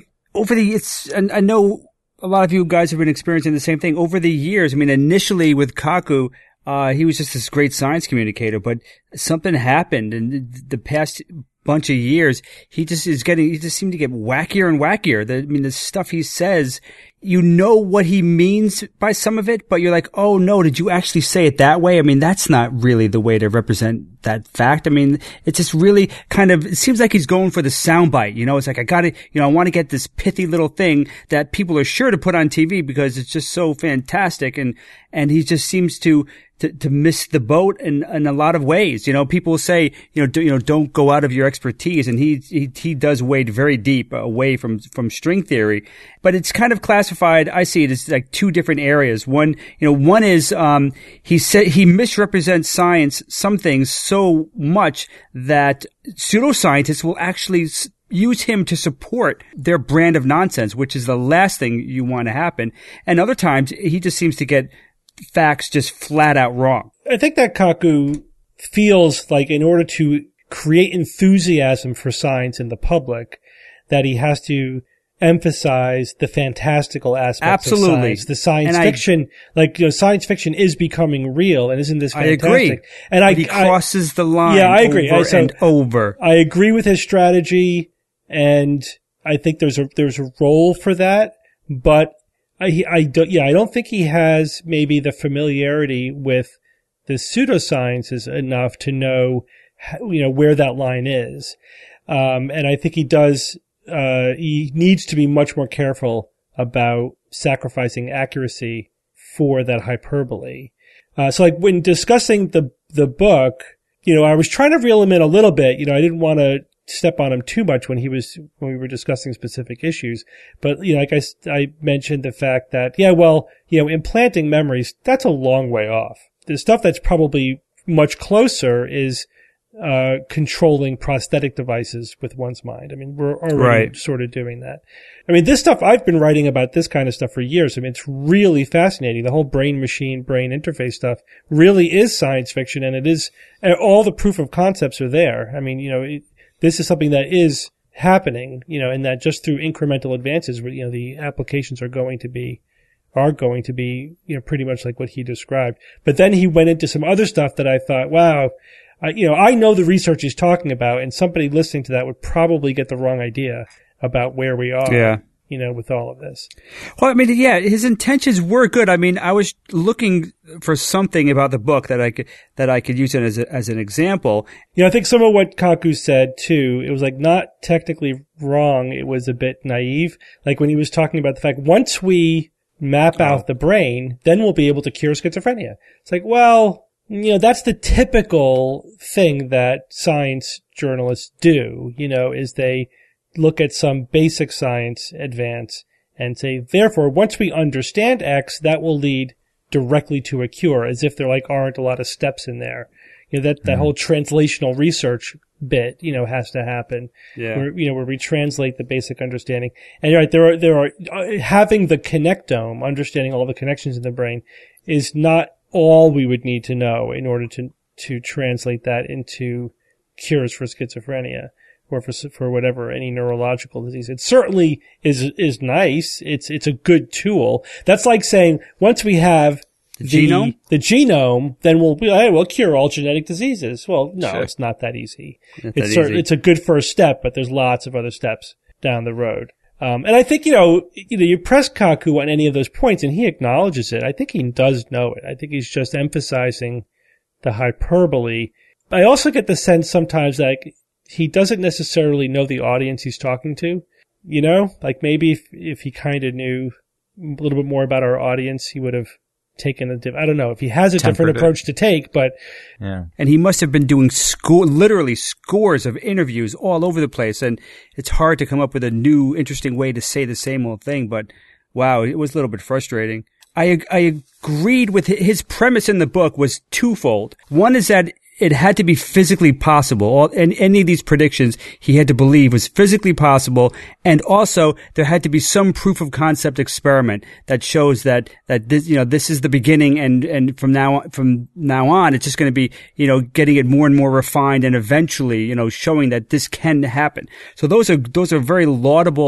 I know a lot of you guys have been experiencing the same thing over the years. I mean, initially with Kaku, he was just this great science communicator, but something happened in the past bunch of years. He just seemed to get wackier and wackier. The stuff he says, you know what he means by some of it, but you're like, oh no, did you actually say it that way? I mean, that's not really the way to represent that fact. I mean, it's just really it seems like he's going for the soundbite, it's like, I want to get this pithy little thing that people are sure to put on TV because it's just so fantastic. And he just seems to miss the boat in a lot of ways. People say, don't go out of your expertise. And he does wade very deep away from string theory, but it's kind of classified. I see it as like two different areas. One is, he misrepresents science, some things so much that pseudoscientists will actually use him to support their brand of nonsense, which is the last thing you want to happen. And other times he just seems to get facts just flat out wrong. I think that Kaku feels like in order to create enthusiasm for science in the public, that he has to emphasize the fantastical aspects of science. The science fiction, science fiction is becoming real, and isn't this fantastic? I agree. And he crosses the line. Yeah, I agree. Over. I agree with his strategy, and I think there's a role for that, but I don't think he has maybe the familiarity with the pseudosciences enough to know, where that line is. And I think he needs to be much more careful about sacrificing accuracy for that hyperbole. So like when discussing the book, I was trying to reel him in a little bit. I didn't want to step on him too much when we were discussing specific issues. But, like I mentioned the fact that, implanting memories, that's a long way off. The stuff that's probably much closer is, controlling prosthetic devices with one's mind. I mean, we're already sort of doing that. I mean, this stuff, I've been writing about this kind of stuff for years. I mean, it's really fascinating. The whole brain-machine, brain interface stuff really is science fiction, and it is, all the proof of concepts are there. I mean, this is something that is happening, and that just through incremental advances, the applications are going to be, pretty much like what he described. But then he went into some other stuff that I thought, wow, I know the research he's talking about, and somebody listening to that would probably get the wrong idea about where we are. Yeah. With all of this. Well, I mean, yeah, his intentions were good. I mean, I was looking for something about the book that I could use it as an example. I think some of what Kaku said too, it was like not technically wrong. It was a bit naive. Like when he was talking about the fact, once we map out the brain, then we'll be able to cure schizophrenia. It's like, well, that's the typical thing that science journalists do, is they look at some basic science advance and say, therefore, once we understand X, that will lead directly to a cure, as if there aren't a lot of steps in there. That whole translational research bit, has to happen. Yeah. Where we translate the basic understanding. And you're right, there are having the connectome, understanding all the connections in the brain, is not all we would need to know in order to translate that into cures for schizophrenia. Or for whatever, any neurological disease. It certainly is nice. It's a good tool. That's like saying, once we have the genome, then we'll cure all genetic diseases. Well, no, sure. It's not that easy. It's a good first step, but there's lots of other steps down the road. And I think, you press Kaku on any of those points and he acknowledges it. I think he does know it. I think he's just emphasizing the hyperbole. I also get the sense sometimes that he doesn't necessarily know the audience he's talking to, like maybe if he kind of knew a little bit more about our audience, he would have taken I don't know if he has a different approach to take, but yeah. And he must have been doing literally scores of interviews all over the place. And it's hard to come up with a new, interesting way to say the same old thing. But wow, it was a little bit frustrating. I agreed with his premise in the book was twofold. One is that it had to be physically possible. And any of these predictions he had to believe was physically possible. And also there had to be some proof of concept experiment that shows that this, this is the beginning. And from now on, it's just going to be, getting it more and more refined and eventually, showing that this can happen. So those are very laudable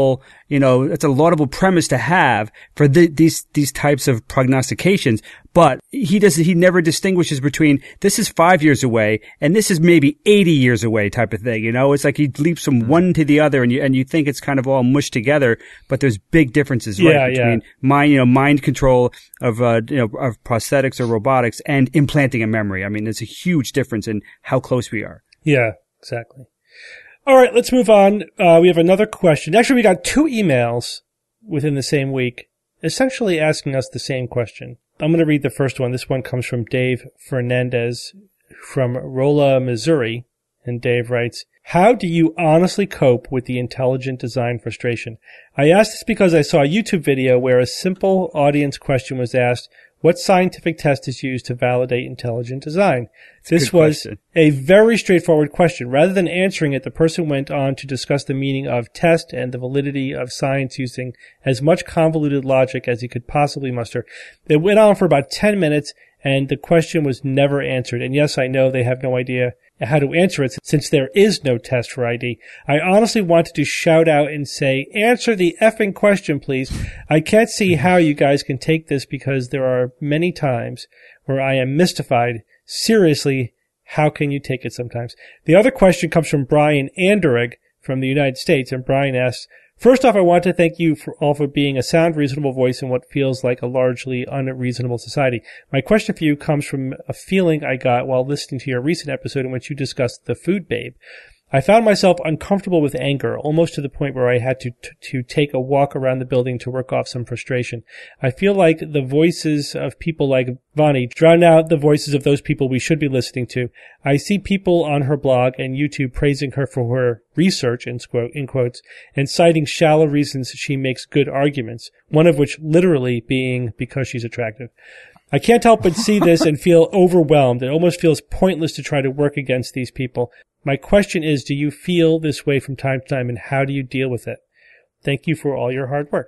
it's a laudable premise to have for these types of prognostications. But he never distinguishes between this is 5 years away and this is maybe 80 years away type of thing. It's like he leaps from one to the other, and you think it's kind of all mushed together, but there's big differences, right? Between mind control of prosthetics or robotics and implanting a memory. I mean, there's a huge difference in how close we are. Yeah, exactly. All right, let's move on. We have another question. Actually, we got 2 emails within the same week, essentially asking us the same question. I'm going to read the first one. This one comes from Dave Fernandez from Rolla, Missouri. And Dave writes, how do you honestly cope with the intelligent design frustration? I asked this because I saw a YouTube video where a simple audience question was asked, what scientific test is used to validate intelligent design? This was a very straightforward question. Rather than answering it, the person went on to discuss the meaning of test and the validity of science using as much convoluted logic as he could possibly muster. It went on for about 10 minutes, and the question was never answered. And yes, I know they have no idea how to answer it since there is no test for ID. I honestly wanted to shout out and say, answer the effing question, please. I can't see how you guys can take this because there are many times where I am mystified. Seriously, how can you take it sometimes? The other question comes from Brian Anderegg from the United States, and Brian asks, first off, I want to thank you for being a sound, reasonable voice in what feels like a largely unreasonable society. My question for you comes from a feeling I got while listening to your recent episode in which you discussed the food babe. I found myself uncomfortable with anger, almost to the point where I had to take a walk around the building to work off some frustration. I feel like the voices of people like Vani drown out the voices of those people we should be listening to. I see people on her blog and YouTube praising her for her research, in quotes, and citing shallow reasons she makes good arguments, one of which literally being because she's attractive. I can't help but see this and feel overwhelmed. It almost feels pointless to try to work against these people. My question is, do you feel this way from time to time, and how do you deal with it? Thank you for all your hard work.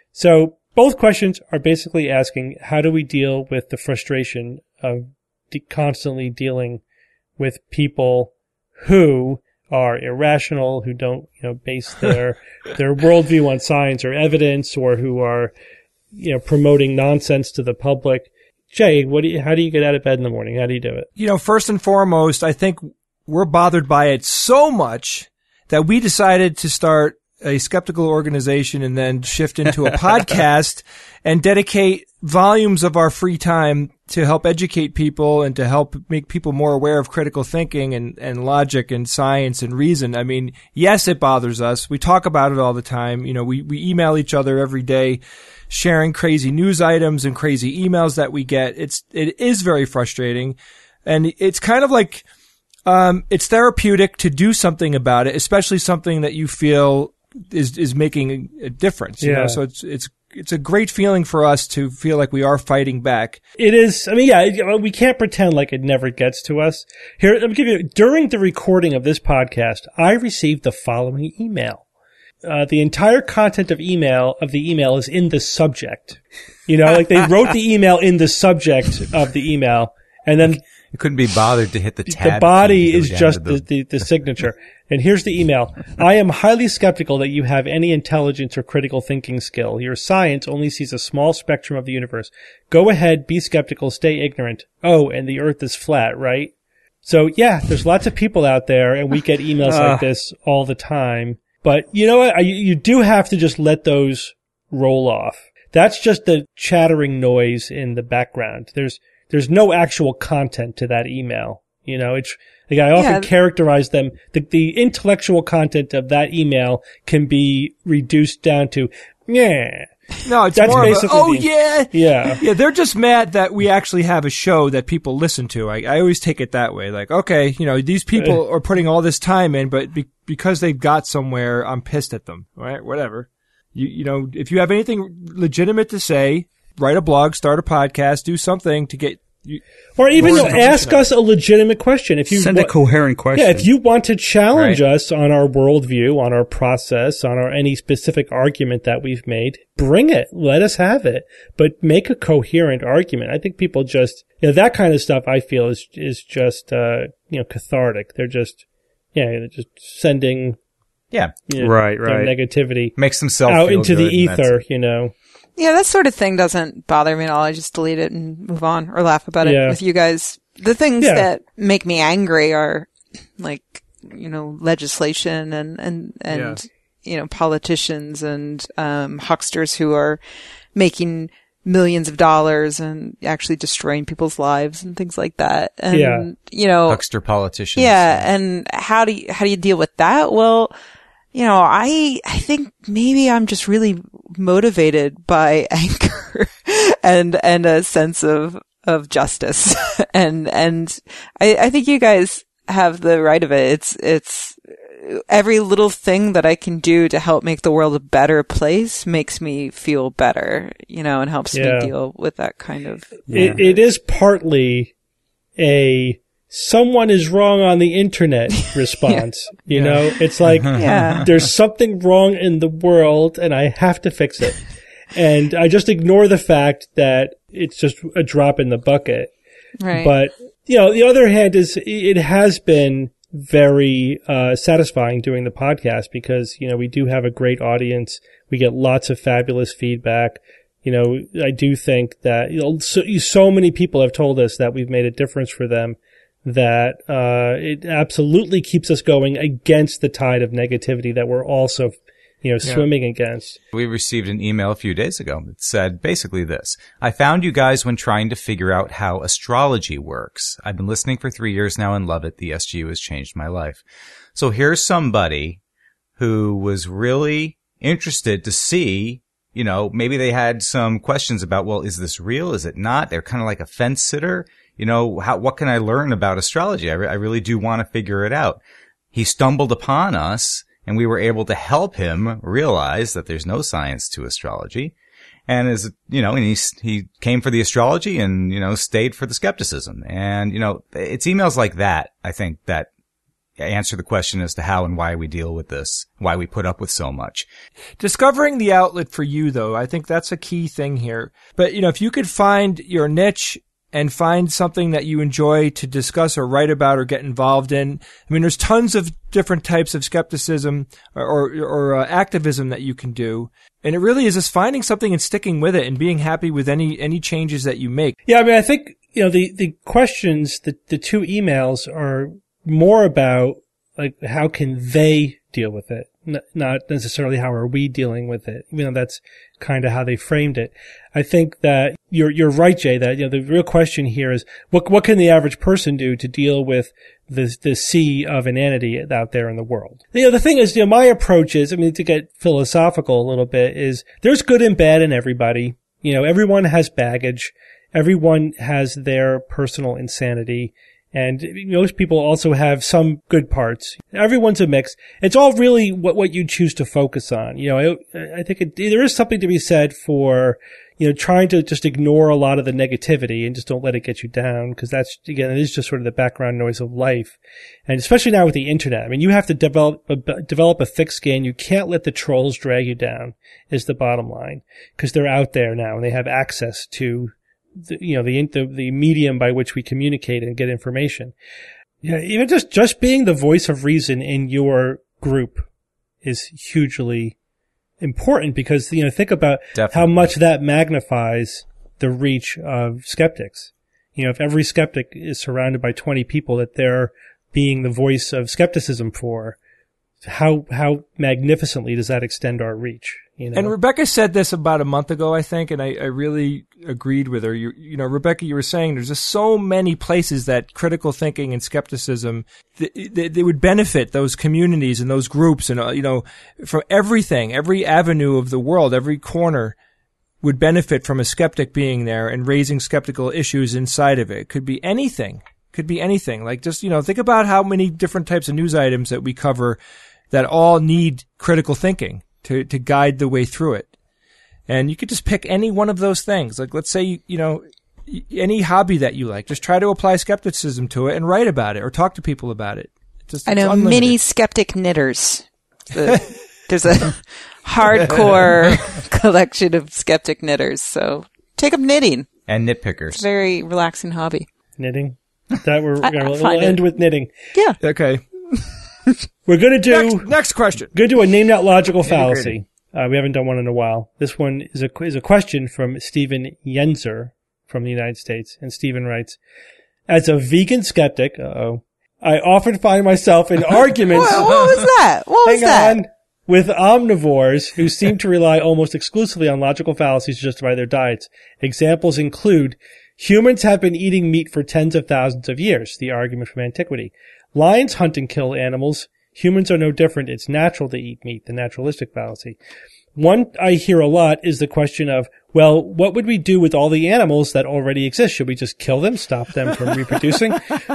So both questions are basically asking, how do we deal with the frustration of constantly dealing with people who are irrational, who don't, base their worldview on science or evidence, or who are, promoting nonsense to the public. Jay, how do you get out of bed in the morning? How do you do it? First and foremost, I think we're bothered by it so much that we decided to start a skeptical organization and then shift into a podcast and dedicate volumes of our free time to help educate people and to help make people more aware of critical thinking and logic and science and reason. I mean, yes, it bothers us. We talk about it all the time. We email each other every day, sharing crazy news items and crazy emails that we get. It is very frustrating. And it's kind of like, it's therapeutic to do something about it, especially something that you feel is making a difference. Yeah. So it's a great feeling for us to feel like we are fighting back. It is. I mean, we can't pretend like it never gets to us. Here, let me give you, during the recording of this podcast, I received the following email. The entire content of the email is in the subject. Like they wrote the email in the subject of the email, and then you couldn't be bothered to hit the tab. The body is just the signature. And here's the email. I am highly skeptical that you have any intelligence or critical thinking skill. Your science only sees a small spectrum of the universe. Go ahead, be skeptical, stay ignorant. Oh, and the earth is flat, right? So yeah, there's lots of people out there, and we get emails like this all the time. But you know what? You do have to just let those roll off. That's just the chattering noise in the background. There's no actual content to that email. It's like I often characterize them. The intellectual content of that email can be reduced down to, yeah. No, it's more of yeah. They're just mad that we actually have a show that people listen to. I always take it that way. Like, okay, these people are putting all this time in, but because they've got somewhere, I'm pissed at them. All right, whatever. If you have anything legitimate to say, write a blog, start a podcast, do something to get or even ask us a legitimate question. If you send a coherent question. Yeah, if you want to challenge us on our worldview, on our process, on any specific argument that we've made, bring it. Let us have it. But make a coherent argument. I think people just, that kind of stuff I feel is just, cathartic. They're just sending Yeah. Right. Their negativity Makes themselves out feel into the good, and ether, you know. Yeah, that sort of thing doesn't bother me at all. I just delete it and move on or laugh about it with you guys. The things that make me angry are like, you know, legislation and you know, politicians and hucksters who are making millions of dollars and actually destroying people's lives and things like that. And you know, huckster politicians. Yeah, and how do you deal with that? Well, you know, I think maybe I'm just really motivated by anger and a sense of justice. and I think you guys have the right of it. It's every little thing that I can do to help make the world a better place makes me feel better, you know, and helps me deal with that kind of. It is partly a someone is wrong on the internet response. You know, it's like there's something wrong in the world and I have to fix it. And I just ignore the fact that it's just a drop in the bucket. Right. But, you know, the other hand is it has been very satisfying doing the podcast because, you know, we do have a great audience. We get lots of fabulous feedback. You know, I do think that, you know, so many people have told us that we've made a difference for them, that it absolutely keeps us going against the tide of negativity that we're also, you know, swimming against. We received an email a few days ago that said basically this: I found you guys when trying to figure out how astrology works. I've been listening for 3 years now and love it. The SGU has changed my life. So here's somebody who was really interested to see, you know, maybe they had some questions about, well, is this real? Is it not? They're kind of like a fence sitter. You know, what can I learn about astrology? I really do want to figure it out. He stumbled upon us and we were able to help him realize that there's no science to astrology. And as, you know, and he came for the astrology and, you know, stayed for the skepticism. And, you know, it's emails like that, I think, that answer the question as to how and why we deal with this, why we put up with so much. Discovering the outlet for you, though, I think that's a key thing here. But, you know, if you could find your niche and find something that you enjoy to discuss or write about or get involved in. I mean, there's tons of different types of skepticism or activism that you can do. And it really is just finding something and sticking with it and being happy with any changes that you make. Yeah, I mean, I think, you know, the questions, the two emails are more about, like, how can they deal with it? Not necessarily how are we dealing with it, even though that's kind of how they framed it. I think that you're right, Jay, that, you know, the real question here is what can the average person do to deal with the sea of inanity out there in the world? You know, the thing is, you know, my approach is, I mean, to get philosophical a little bit, is there's good and bad in everybody. You know, everyone has baggage. Everyone has their personal insanity. And most people also have some good parts. Everyone's a mix. It's all really what you choose to focus on. You know, I think there is something to be said for, you know, trying to just ignore a lot of the negativity and just don't let it get you down, because that's, again, it is just sort of the background noise of life. And especially now with the internet, I mean, you have to develop a thick skin. You can't let the trolls drag you down, is the bottom line, because they're out there now and they have access to the medium by which we communicate and get information. Yeah, even just being the voice of reason in your group is hugely important, because, you know, think about how much that magnifies the reach of skeptics. You know, if every skeptic is surrounded by 20 people that they're being the voice of skepticism for, how magnificently does that extend our reach? You know? And Rebecca said this about a month ago, I think, and I really agreed with her. You know, Rebecca, you were saying there's just so many places that critical thinking and skepticism, they would benefit those communities and those groups, and, you know, from everything, every avenue of the world, every corner would benefit from a skeptic being there and raising skeptical issues inside of it. It could be anything. Could be anything. Like, just, you know, think about how many different types of news items that we cover that all need critical thinking to guide the way through it. And you could just pick any one of those things. Like, let's say, you know, any hobby that you like, just try to apply skepticism to it and write about it or talk to people about it. I know mini skeptic knitters. There's a hardcore collection of skeptic knitters. So take up knitting. And nitpickers. It's a very relaxing hobby. Knitting? We'll end with knitting. Yeah. Okay. We're going to do Next question. Going to do a named out logical fallacy. We haven't done one in a while. This one is a question from Stephen Yenzer from the United States. And Stephen writes, as a vegan skeptic, I often find myself in arguments. What was that? What was that? Hang on. With omnivores who seem to rely almost exclusively on logical fallacies to justify their diets. Examples include, humans have been eating meat for tens of thousands of years, the argument from antiquity. Lions hunt and kill animals. Humans are no different. It's natural to eat meat, the naturalistic fallacy. One I hear a lot is the question of, well, what would we do with all the animals that already exist? Should we just kill them, stop them from reproducing?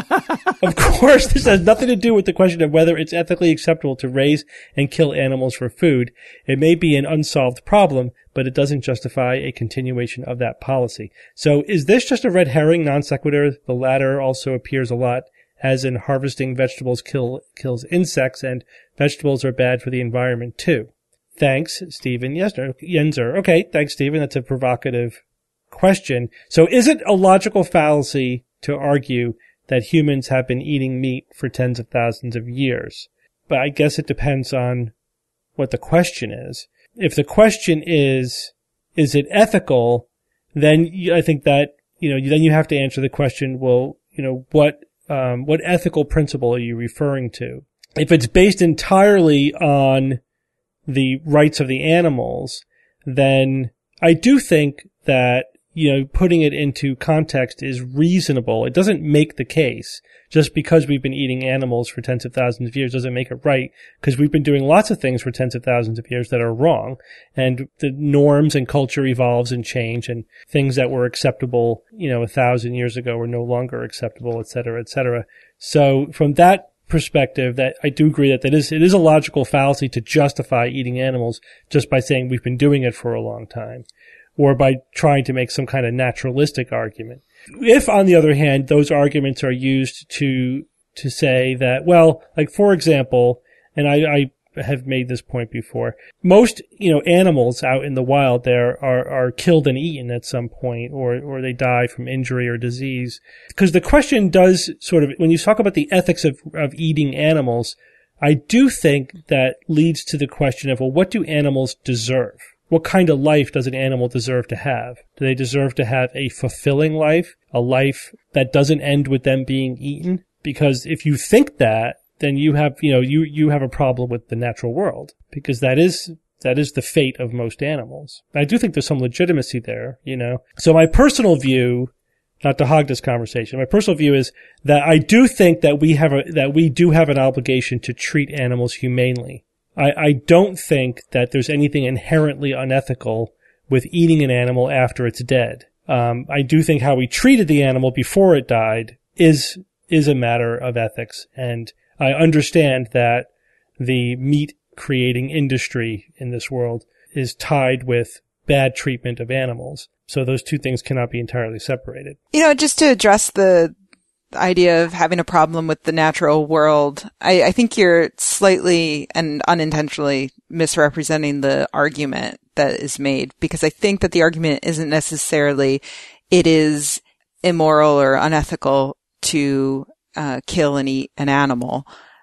Of course, this has nothing to do with the question of whether it's ethically acceptable to raise and kill animals for food. It may be an unsolved problem, but it doesn't justify a continuation of that policy. So is this just a red herring, non sequitur? The latter also appears a lot, as in harvesting vegetables kills insects, and vegetables are bad for the environment too. Thanks, Stephen Yenzer. Okay, thanks, Stephen. That's a provocative question. So is it a logical fallacy to argue that humans have been eating meat for tens of thousands of years? But I guess it depends on what the question is. If the question is it ethical, then I think that, then you have to answer the question, well, what ethical principle are you referring to? If it's based entirely on the rights of the animals, then I do think that, putting it into context is reasonable. It doesn't make the case. Just because we've been eating animals for tens of thousands of years doesn't make it right, because we've been doing lots of things for tens of thousands of years that are wrong, and the norms and culture evolves and change, and things that were acceptable, 1,000 years ago are no longer acceptable, et cetera, et cetera. So from that perspective, that I do agree that it is a logical fallacy to justify eating animals just by saying we've been doing it for a long time, or by trying to make some kind of naturalistic argument. If, on the other hand, those arguments are used to say that, well, like for example, and I have made this point before, most animals out in the wild there are killed and eaten at some point, or they die from injury or disease. Because the question does sort of, when you talk about the ethics of eating animals, I do think that leads to the question of, well, what do animals deserve? What kind of life does an animal deserve to have? Do they deserve to have a fulfilling life, a life that doesn't end with them being eaten? Because if you think that, then you have, you have a problem with the natural world, because that is the fate of most animals. I do think there's some legitimacy there, So my personal view, not to hog this conversation, my personal view is that I do think that we do have an obligation to treat animals humanely. I don't think that there's anything inherently unethical with eating an animal after it's dead. I do think how we treated the animal before it died is a matter of ethics, and I understand that the meat creating industry in this world is tied with bad treatment of animals. So those two things cannot be entirely separated. Just to address the idea of having a problem with the natural world, I think you're slightly and unintentionally misrepresenting the argument that is made, because I think that the argument isn't necessarily it is immoral or unethical to kill and eat an animal.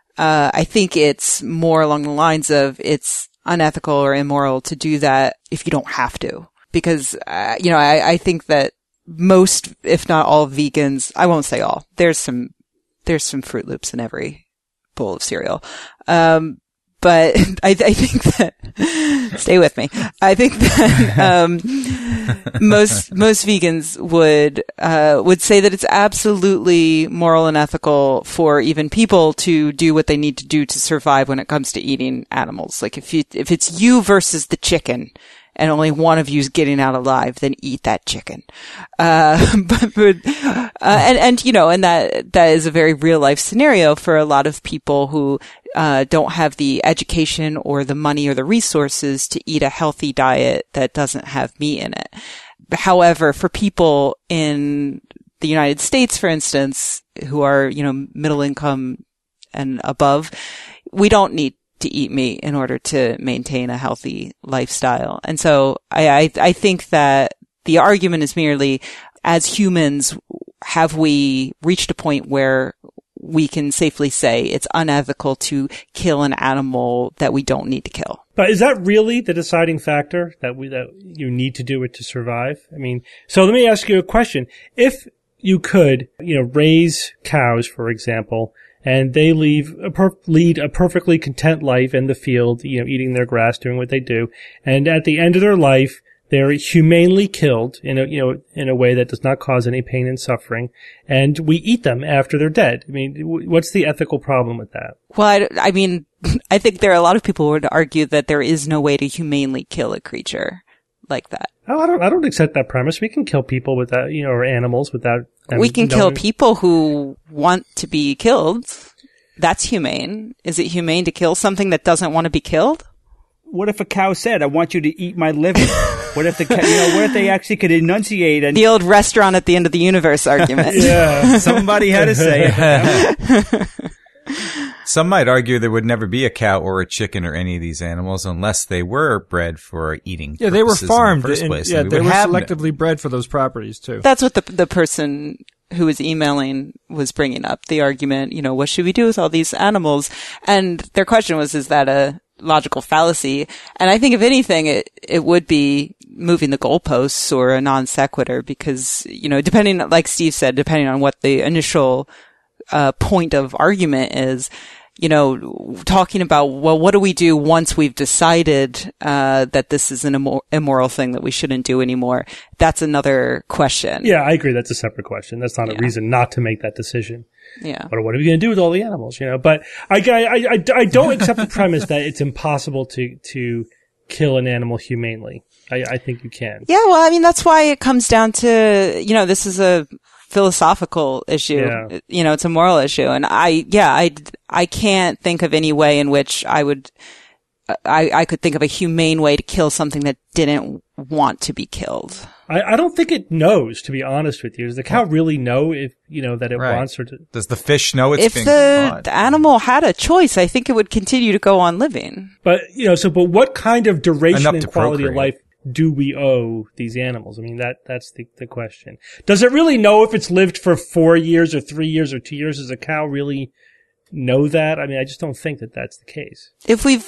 I think it's more along the lines of it's unethical or immoral to do that if you don't have to. Because, I think that most, if not all vegans, I won't say all, there's some Fruit Loops in every bowl of cereal. But I think that, stay with me. I think that, most vegans would say that it's absolutely moral and ethical for even people to do what they need to do to survive when it comes to eating animals. Like if it's you versus the chicken, and only one of you is getting out alive, then eat that chicken. And that is a very real life scenario for a lot of people who, don't have the education or the money or the resources to eat a healthy diet that doesn't have meat in it. However, for people in the United States, for instance, who are, middle income and above, we don't need to eat meat in order to maintain a healthy lifestyle. And so I think that the argument is merely, as humans, have we reached a point where we can safely say it's unethical to kill an animal that we don't need to kill. But is that really the deciding factor that you need to do it to survive? I mean, so let me ask you a question. If you could, raise cows, for example, and they lead a perfectly content life in the field, eating their grass, doing what they do, and at the end of their life, they're humanely killed in a way that does not cause any pain and suffering, and we eat them after they're dead. I mean, what's the ethical problem with that? Well, I mean, I think there are a lot of people who would argue that there is no way to humanely kill a creature like that. Oh, I don't accept that premise. We can kill people without, or animals without them We can kill knowing. people who want to be killed. That's humane. Is it humane to kill something that doesn't want to be killed? What if a cow said, "I want you to eat my liver"? What if what if they actually could enunciate and The old restaurant at the end of the universe argument. Yeah. somebody had to say it? Some might argue there would never be a cow or a chicken or any of these animals unless they were bred for eating. Yeah, they were purposes farmed. in the first and- place. yeah, and we they would were have no- selectively bred for those properties too. That's what the person who was emailing was bringing up, the argument, what should we do with all these animals? And their question was, is that a logical fallacy? And I think if anything, it would be moving the goalposts or a non sequitur because, depending, like Steve said, depending on what the initial point of argument is, talking about, well, what do we do once we've decided that this is an immoral thing that we shouldn't do anymore? That's another question. Yeah, I agree. That's a separate question. That's not a reason not to make that decision. Yeah. But what are we going to do with all the animals? But I don't accept the premise that it's impossible to kill an animal humanely. I think you can. Yeah, well, I mean, that's why it comes down to, this is a philosophical issue. Yeah. It's a moral issue. And I can't think of any way in which I could think of a humane way to kill something that didn't want to be killed. I don't think it knows, to be honest with you. Does the cow really know if, that it Right. wants her to? Does the fish know it's If being the caught? animal had a choice, I think it would continue to go on living. But, but what kind of duration Enough and to quality of procreate. life do we owe these animals? I mean, that's the question. Does it really know if it's lived for 4 years or 3 years or 2 years? Does a cow really know that? I mean, I just don't think that that's the case. If we've,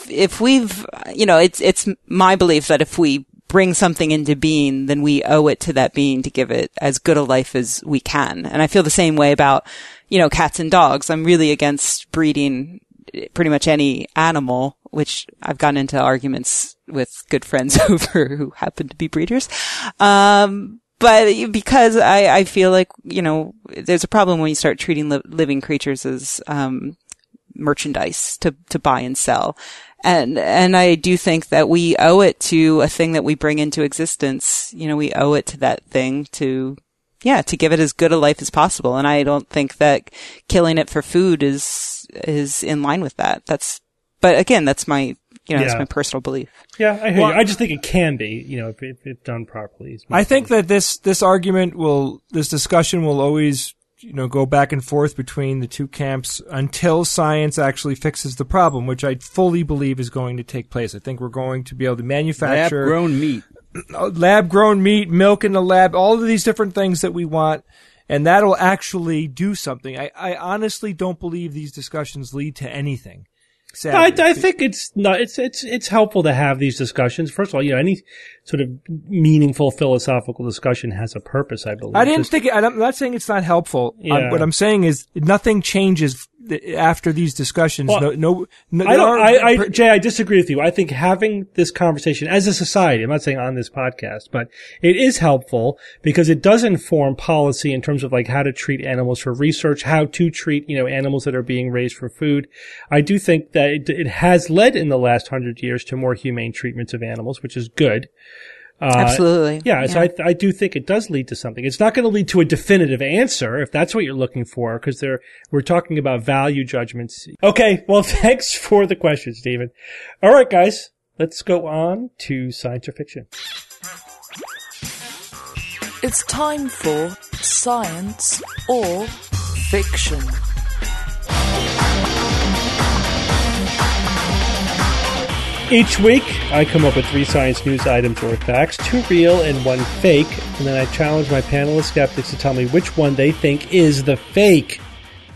it's my belief that if we bring something into being, then we owe it to that being to give it as good a life as we can. And I feel the same way about, cats and dogs. I'm really against breeding pretty much any animal, which I've gotten into arguments with good friends over who happen to be breeders. But because I feel like, there's a problem when you start treating living creatures as, merchandise to buy and sell. And I do think that we owe it to a thing that we bring into existence. We owe it to that thing to give it as good a life as possible. And I don't think that killing it for food is in line with that. But again, that's my, that's my personal belief. Yeah, I hear you. I just think it can be, if done properly. I think that this discussion will always, go back and forth between the two camps until science actually fixes the problem, which I fully believe is going to take place. I think we're going to be able to manufacture lab-grown meat, milk in the lab, all of these different things that we want, and that'll actually do something. I honestly don't believe these discussions lead to anything. I think it's helpful to have these discussions. First of all, any sort of meaningful philosophical discussion has a purpose, I believe. I'm not saying it's not helpful. Yeah. What I'm saying is nothing changes after these discussions. Well, Jay, I disagree with you. I think having this conversation as a society, I'm not saying on this podcast, but it is helpful because it does inform policy in terms of like how to treat animals for research, how to treat, animals that are being raised for food. I do think that it has led in the last 100 years to more humane treatments of animals, which is good. Absolutely. Yeah, so I do think it does lead to something. It's not going to lead to a definitive answer if that's what you're looking for, because we're talking about value judgments. Okay, well, thanks for the question, Stephen. All right, guys, let's go on to science or fiction. It's time for science or fiction. Each week, I come up with 3 science news items or facts, 2 real and 1 fake, and then I challenge my panel of skeptics to tell me which one they think is the fake.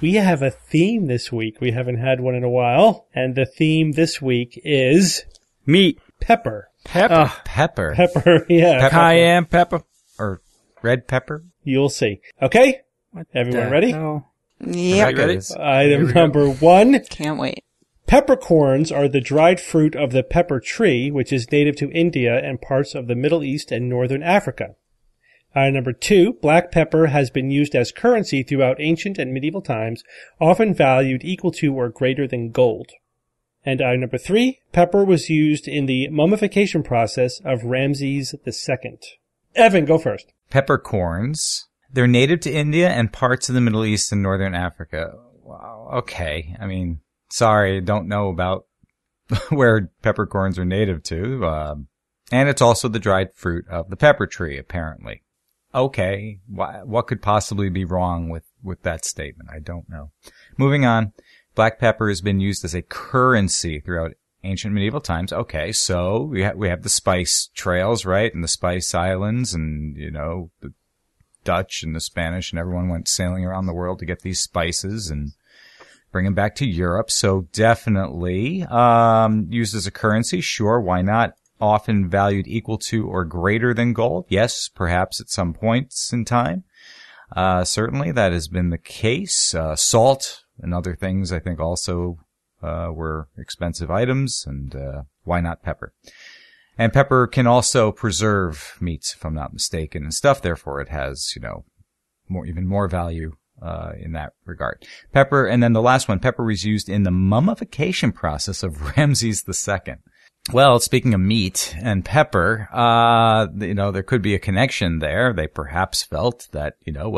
We have a theme this week. We haven't had one in a while. And the theme this week is Meat. pepper. Pepper. Pepper. Pepper, yeah. Cayenne pepper. Or red pepper. You'll see. Okay? Everyone ready? Oh. Yep. Rebecca ready? is. Item number 1. Can't wait. Peppercorns are the dried fruit of the pepper tree, which is native to India and parts of the Middle East and Northern Africa. Item number 2, black pepper has been used as currency throughout ancient and medieval times, often valued equal to or greater than gold. And item number 3, pepper was used in the mummification process of Ramses II. Evan, go first. Peppercorns. They're native to India and parts of the Middle East and Northern Africa. Wow. Okay. I mean, sorry, don't know about where peppercorns are native to. And it's also the dried fruit of the pepper tree, apparently. Okay. What could possibly be wrong with that statement? I don't know. Moving on. Black pepper has been used as a currency throughout ancient medieval times. Okay. So we have the spice trails, right? And the spice islands and, the Dutch and the Spanish and everyone went sailing around the world to get these spices and bring them back to Europe. So definitely, used as a currency. Sure. Why not? Often valued equal to or greater than gold. Yes, perhaps at some points in time. Certainly that has been the case. Salt and other things I think also, were expensive items, and, why not pepper? And pepper can also preserve meats, if I'm not mistaken, and stuff. Therefore it has, even more value, in that regard. Pepper, and then the last one, pepper was used in the mummification process of Ramses II. Well, speaking of meat and pepper, there could be a connection there. They perhaps felt that,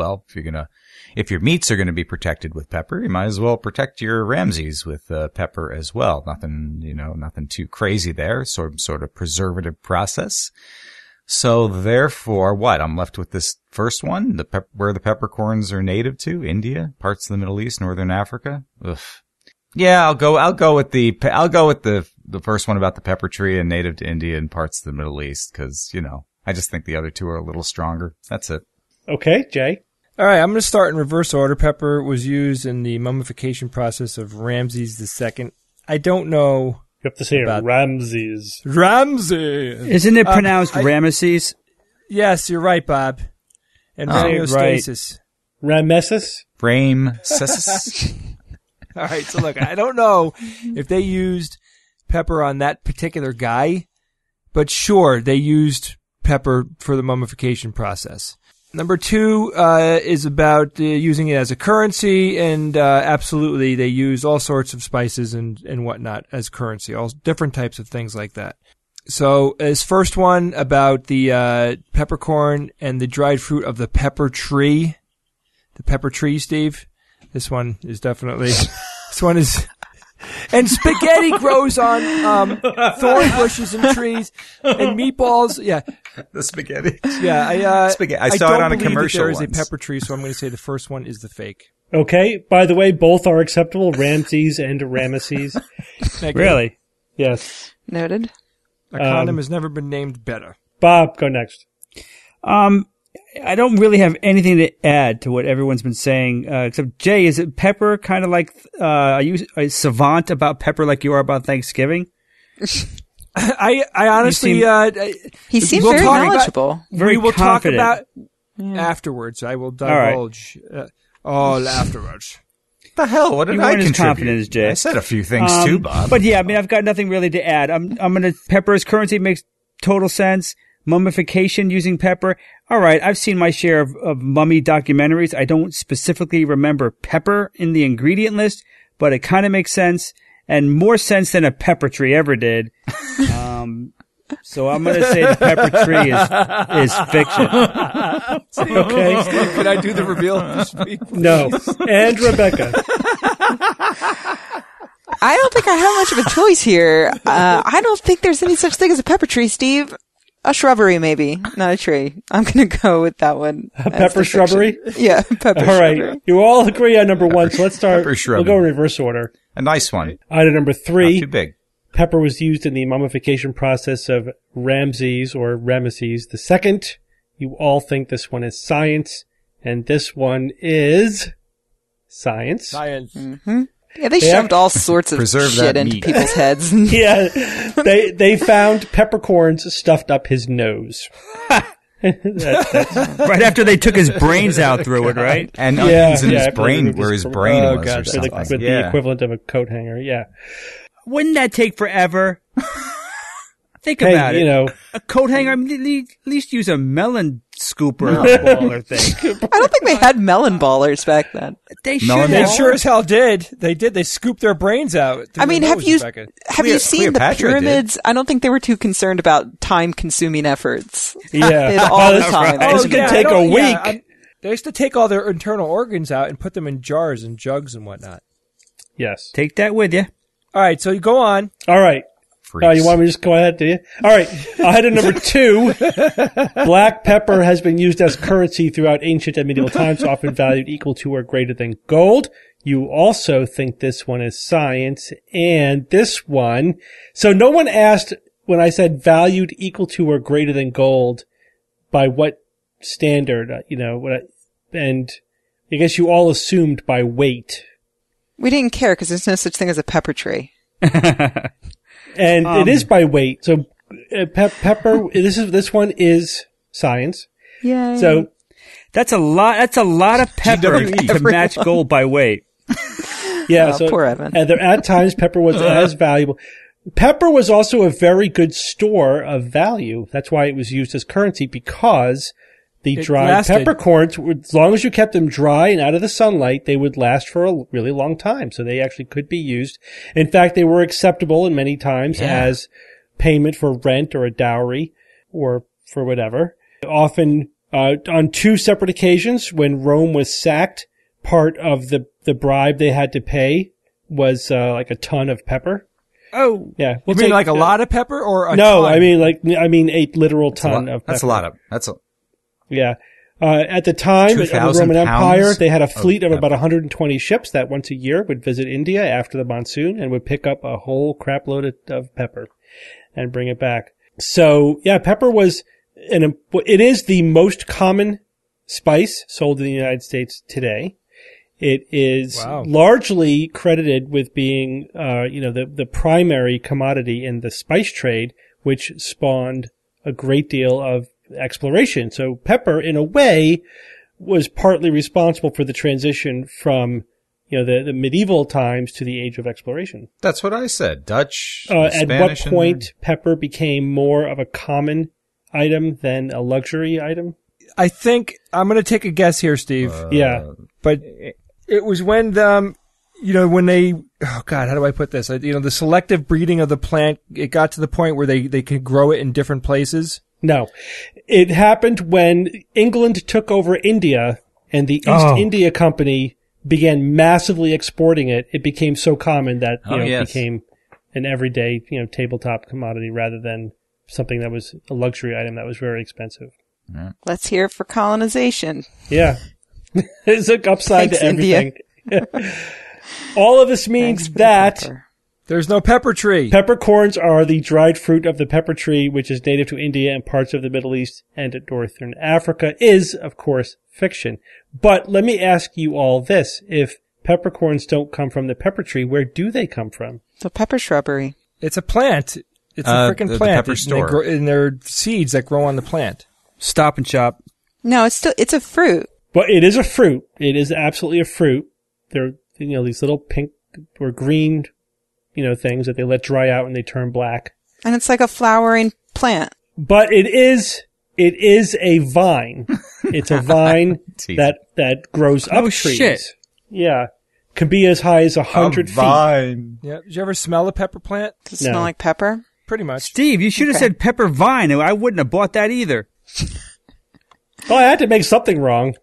if your meats are going to be protected with pepper, you might as well protect your Ramses with pepper as well. Nothing too crazy there. Sort of preservative process. So therefore, I'm left with this first one, where the peppercorns are native to, India, parts of the Middle East, Northern Africa. Ugh. Yeah, I'll go with the first one about the pepper tree and native to India and parts of the Middle East, because, I just think the other two are a little stronger. That's it. Okay, Jay. All right, I'm going to start in reverse order. Pepper was used in the mummification process of Ramses II. I don't know. You have to say it, Ramses. Ramses! Isn't it pronounced Ramesses? Yes, you're right, Bob. And homeostasis. Rameses? Ramses. All right, so look, I don't know if they used pepper on that particular guy, but sure, they used pepper for the mummification process. Number 2 is about using it as a currency, and absolutely, they use all sorts of spices and whatnot as currency, all different types of things like that. So, as first one about the peppercorn and the dried fruit of the pepper tree. The pepper tree, Steve. This one is definitely... This one is... And spaghetti grows on thorn bushes and trees, and meatballs. Yeah, the spaghetti. Yeah, spaghetti. I saw it on a commercial. There is a pepper tree, so I'm going to say the first one is the fake. Okay. By the way, both are acceptable. Ramses and Rameses. Really? Yes. Noted. A condom has never been named better. Bob, go next. I don't really have anything to add to what everyone's been saying, except Jay, is it pepper kind of like, are you a savant about pepper like you are about Thanksgiving? I honestly, he seems very knowledgeable. Very we will confident. talk about afterwards. I will divulge all afterwards. What the hell? What did you I weren't as contribute? confident as Jay. I said a few things too, Bob. But yeah, I mean, I've got nothing really to add. I'm gonna, pepper as currency makes total sense. Mummification using pepper. All right, I've seen my share of mummy documentaries. I don't specifically remember pepper in the ingredient list, but it kind of makes sense, and more sense than a pepper tree ever did. So I'm going to say the pepper tree is fiction. Okay. Could I do the reveal this week? No. And Rebecca. I don't think I have much of a choice here. I don't think there's any such thing as a pepper tree, Steve. A shrubbery, maybe, not a tree. I'm going to go with that one. A pepper shrubbery? Yeah, pepper all right. shrubbery. You all agree on number 1, so let's start. Pepper shrubbery. We'll go in reverse order. A nice one. Item number 3. Not too big. Pepper was used in the mummification process of Ramses or Rameses II. You all think this one is science, and this one is Science. Science. Yeah, they shoved all sorts of Preserve shit that into meat. people's heads. Yeah, they found peppercorns stuffed up his nose. That's Right after they took his brains out through it, right? And onions in his after brain, they removed where his his brain oh, was, God, or that's something. with the equivalent of a coat hanger. Yeah. Wouldn't that take forever? Think Hey, about it. you know, A coat hanger, I mean, at least use a melon scooper baller thing. I don't think they had melon ballers back then. They should Melon They have. ball? sure as hell did. They did. They scooped their brains out. through I mean, their have you noses, Becca. have you seen the Cleopatra did. pyramids? I don't think they were too concerned about time-consuming efforts. yeah. Did all the this- time. This Oh, could yeah, take I a don't- week. yeah, they used to take all their internal organs out and put them in jars and jugs and whatnot. Yes. Take that with you. All right, so you go on. All right. Freaks. You want me to just go ahead, do you? All right. Ahead of number 2. Black pepper has been used as currency throughout ancient and medieval times, often valued equal to or greater than gold. You also think this one is science. And this one, so no one asked when I said valued equal to or greater than gold, by what standard, and I guess you all assumed by weight. We didn't care because there's no such thing as a pepper tree. And it is by weight. So pepper, this one is science. Yay. So That's a lot of pepper GWE. to match gold by weight. yeah, Oh, so poor Evan. and at times pepper was as valuable. Pepper was also a very good store of value. That's why it was used as currency, because the It dried lasted. peppercorns, as long as you kept them dry and out of the sunlight, they would last for a really long time. So they actually could be used. In fact, they were acceptable in many times as payment for rent or a dowry or for whatever. Often, on 2 separate occasions, when Rome was sacked, part of the bribe they had to pay was like a ton of pepper. Oh, Yeah. You mean like a lot of pepper or a No, ton? I mean a literal ton of pepper. That's a lot of. Yeah. At the time of the 2,000 Roman Empire, pounds they had a fleet of of about 120 ships that once a year would visit India after the monsoon and would pick up a whole crap load of pepper and bring it back. So, yeah, pepper was it is the most common spice sold in the United States today. It is Wow. largely credited with being, the primary commodity in the spice trade, which spawned a great deal of exploration. So pepper, in a way, was partly responsible for the transition from, the medieval times to the age of exploration. That's what I said. Dutch, At what Spanish. point pepper became more of a common item than a luxury item? I think I'm going to take a guess here, Steve. Yeah. But it was when when they, oh God, how do I put this? The selective breeding of the plant, it got to the point where they could grow it in different places. No. It happened when England took over India and the East India Company began massively exporting it. It became so common that, it became an everyday, tabletop commodity rather than something that was a luxury item that was very expensive. Let's hear it for colonization. Yeah. There's an upside Thanks, to everything. All of this means Thanks for the that pepper. There's no pepper tree. peppercorns are the dried fruit of the pepper tree, which is native to India and parts of the Middle East and northern Africa, is, of course, fiction. But let me ask you all this. If peppercorns don't come from the pepper tree, where do they come from? The pepper shrubbery. It's a plant. It's a freaking the plant. pepper And store. and they're seeds that grow on the plant. Stop and Shop. No, it's a fruit. Well, it is a fruit. It is absolutely a fruit. They're, these little pink or green, things that they let dry out and they turn black. And it's like a flowering plant. But it is a vine. It's a vine Teasing. that grows up Oh, trees. shit. Yeah. Can be as high as 100 feet. Vine. Yeah. Did you ever smell a pepper plant? Does it No. smell like pepper? Pretty much. Steve, you should have Okay. said pepper vine. I wouldn't have bought that either. Well, I had to make something wrong.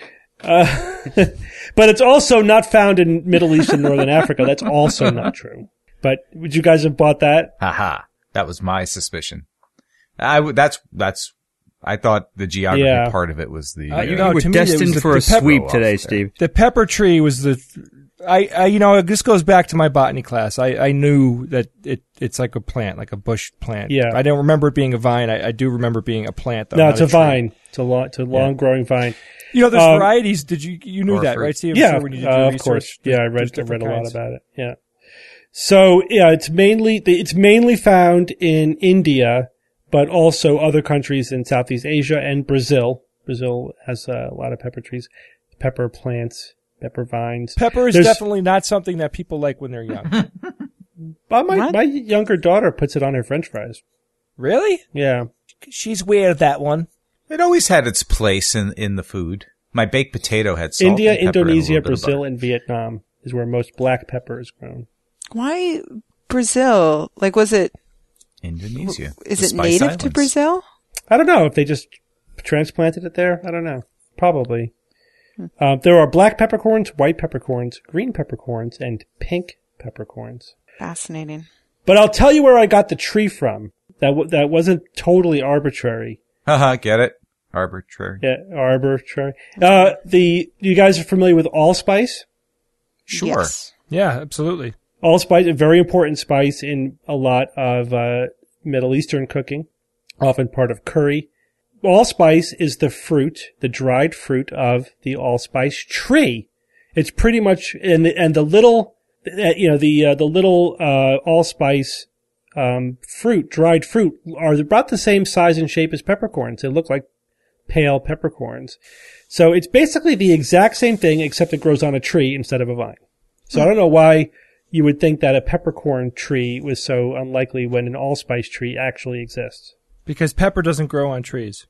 But it's also not found in Middle East and Northern Africa. That's also not true. But would you guys have bought that? Haha. That was my suspicion. I thought the geography Yeah. part of it was the. You You know, were to me, it was destined the- for a the pepper- sweep Well, today, there. Steve. The pepper tree was this goes back to my botany class. I knew that it's like a plant, like a bush plant. Yeah. I don't remember it being a vine. I do remember it being a plant, though. No, not it's a tree. vine. It's a long growing vine. There's varieties. You knew that, right, Steve? Yeah, when you did your of research, course. Yeah, I read different a lot kinds. about it. Yeah. So yeah, it's mainly found in India, but also other countries in Southeast Asia and Brazil. Brazil has a lot of pepper trees, pepper plants, pepper vines. Pepper is definitely not something that people like when they're young. My younger daughter puts it on her French fries. Really? Yeah. She's weird, that one. It always had its place in the food. My baked potato had salt India, and pepper and a Indonesia, little bit of Brazil, butter. and Vietnam is where most black pepper is grown. Why Brazil? Like, was it? Indonesia. Is The it Spice native to Islands. Brazil? I don't know if they just transplanted it there. I don't know. Probably. There are black peppercorns, white peppercorns, green peppercorns, and pink peppercorns. Fascinating. But I'll tell you where I got the tree from. That wasn't totally arbitrary. Haha, get it? Arbitrary. Yeah, arbitrary. You guys are familiar with allspice? Sure. Yes. Yeah, absolutely. Allspice, a very important spice in a lot of Middle Eastern cooking, often part of curry. Allspice is the fruit, the dried fruit of the allspice tree. It's pretty much the little, the little allspice fruit, dried fruit, are about the same size and shape as peppercorns. They look like pale peppercorns. So it's basically the exact same thing, except it grows on a tree instead of a vine. So I don't know why you would think that a peppercorn tree was so unlikely when an allspice tree actually exists. Because pepper doesn't grow on trees.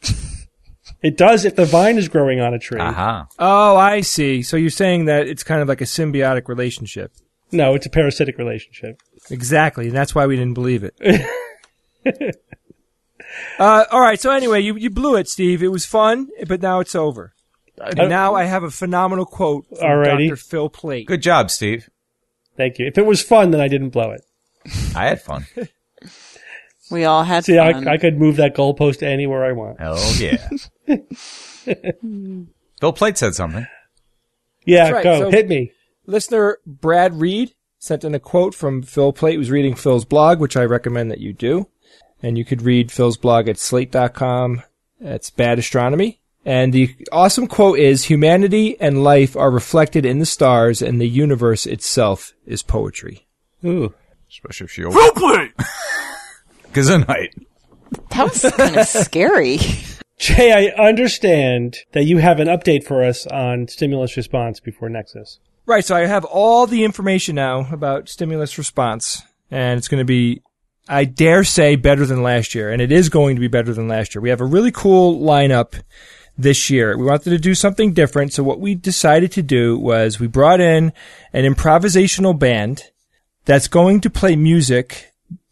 It does if the vine is growing on a tree. Aha. Oh, I see. So you're saying that it's kind of like a symbiotic relationship. No, it's a parasitic relationship. Exactly, and that's why we didn't believe it. All right, so anyway, you blew it, Steve. It was fun, but now it's over. And now I have a phenomenal quote from Alrighty. Dr. Phil Plait. Good job, Steve. Thank you. If it was fun, then I didn't blow it. I had fun. We all had See, fun. I could move that goalpost anywhere I want. Oh, yeah. Phil Plait said something. Yeah, That's right, go. so- Hit me. Listener Brad Reed sent in a quote from Phil Plait, who was reading Phil's blog, which I recommend that you do. And you could read Phil's blog at slate.com. That's Bad Astronomy. And the awesome quote is, humanity and life are reflected in the stars, and the universe itself is poetry. Ooh. Especially if she Phil Gesundheit. That was kind of scary. Jay, I understand that you have an update for us on stimulus response before Nexus. Right, so I have all the information now about stimulus response, and it's going to be, I dare say, better than last year, and it is going to be better than last year. We have a really cool lineup this year. We wanted to do something different, so what we decided to do was we brought in an improvisational band that's going to play music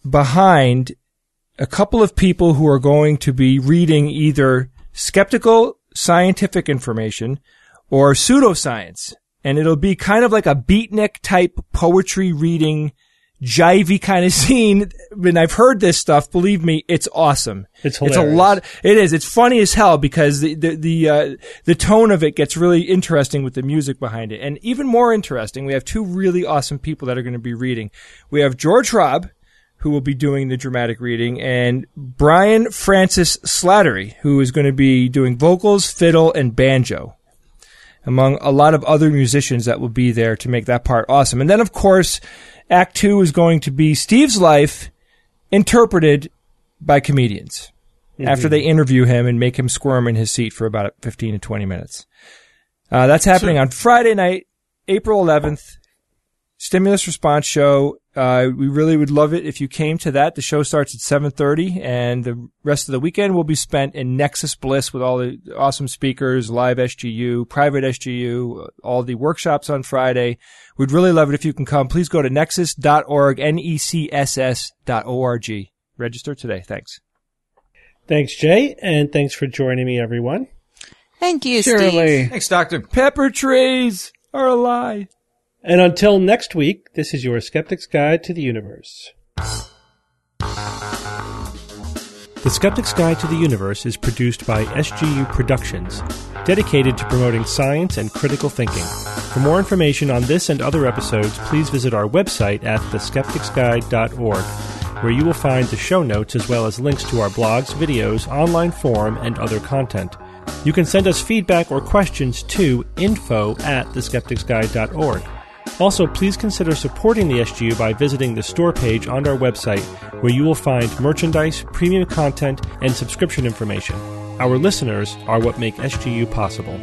behind a couple of people who are going to be reading either skeptical scientific information or pseudoscience. And it'll be kind of like a beatnik type poetry reading, jivey kind of scene. When I've heard this stuff, believe me, it's awesome. It's hilarious. It's a lot. It is. It's funny as hell because the tone of it gets really interesting with the music behind it. And even more interesting, we have two really awesome people that are going to be reading. We have George Robb, who will be doing the dramatic reading, and Brian Francis Slattery, who is going to be doing vocals, fiddle, and banjo, among a lot of other musicians that will be there to make that part awesome. And then, of course, Act 2 is going to be Steve's life interpreted by comedians after they interview him and make him squirm in his seat for about 15 to 20 minutes. That's happening on Friday night, April 11th. Stimulus response show. We really would love it if you came to that. The show starts at 7:30, and the rest of the weekend will be spent in Nexus Bliss with all the awesome speakers, live SGU, private SGU, all the workshops on Friday. We'd really love it if you can come. Please go to nexus.org, necss.org. Register today. Thanks. Thanks, Jay, and thanks for joining me, everyone. Thank you, Steve. Surely. Thanks, Doctor. Pepper trees are a lie. And until next week, this is your Skeptic's Guide to the Universe. The Skeptic's Guide to the Universe is produced by SGU Productions, dedicated to promoting science and critical thinking. For more information on this and other episodes, please visit our website at theskepticsguide.org, where you will find the show notes as well as links to our blogs, videos, online forum, and other content. You can send us feedback or questions to info@theskepticsguide.org. Also, please consider supporting the SGU by visiting the store page on our website, where you will find merchandise, premium content, and subscription information. Our listeners are what make SGU possible.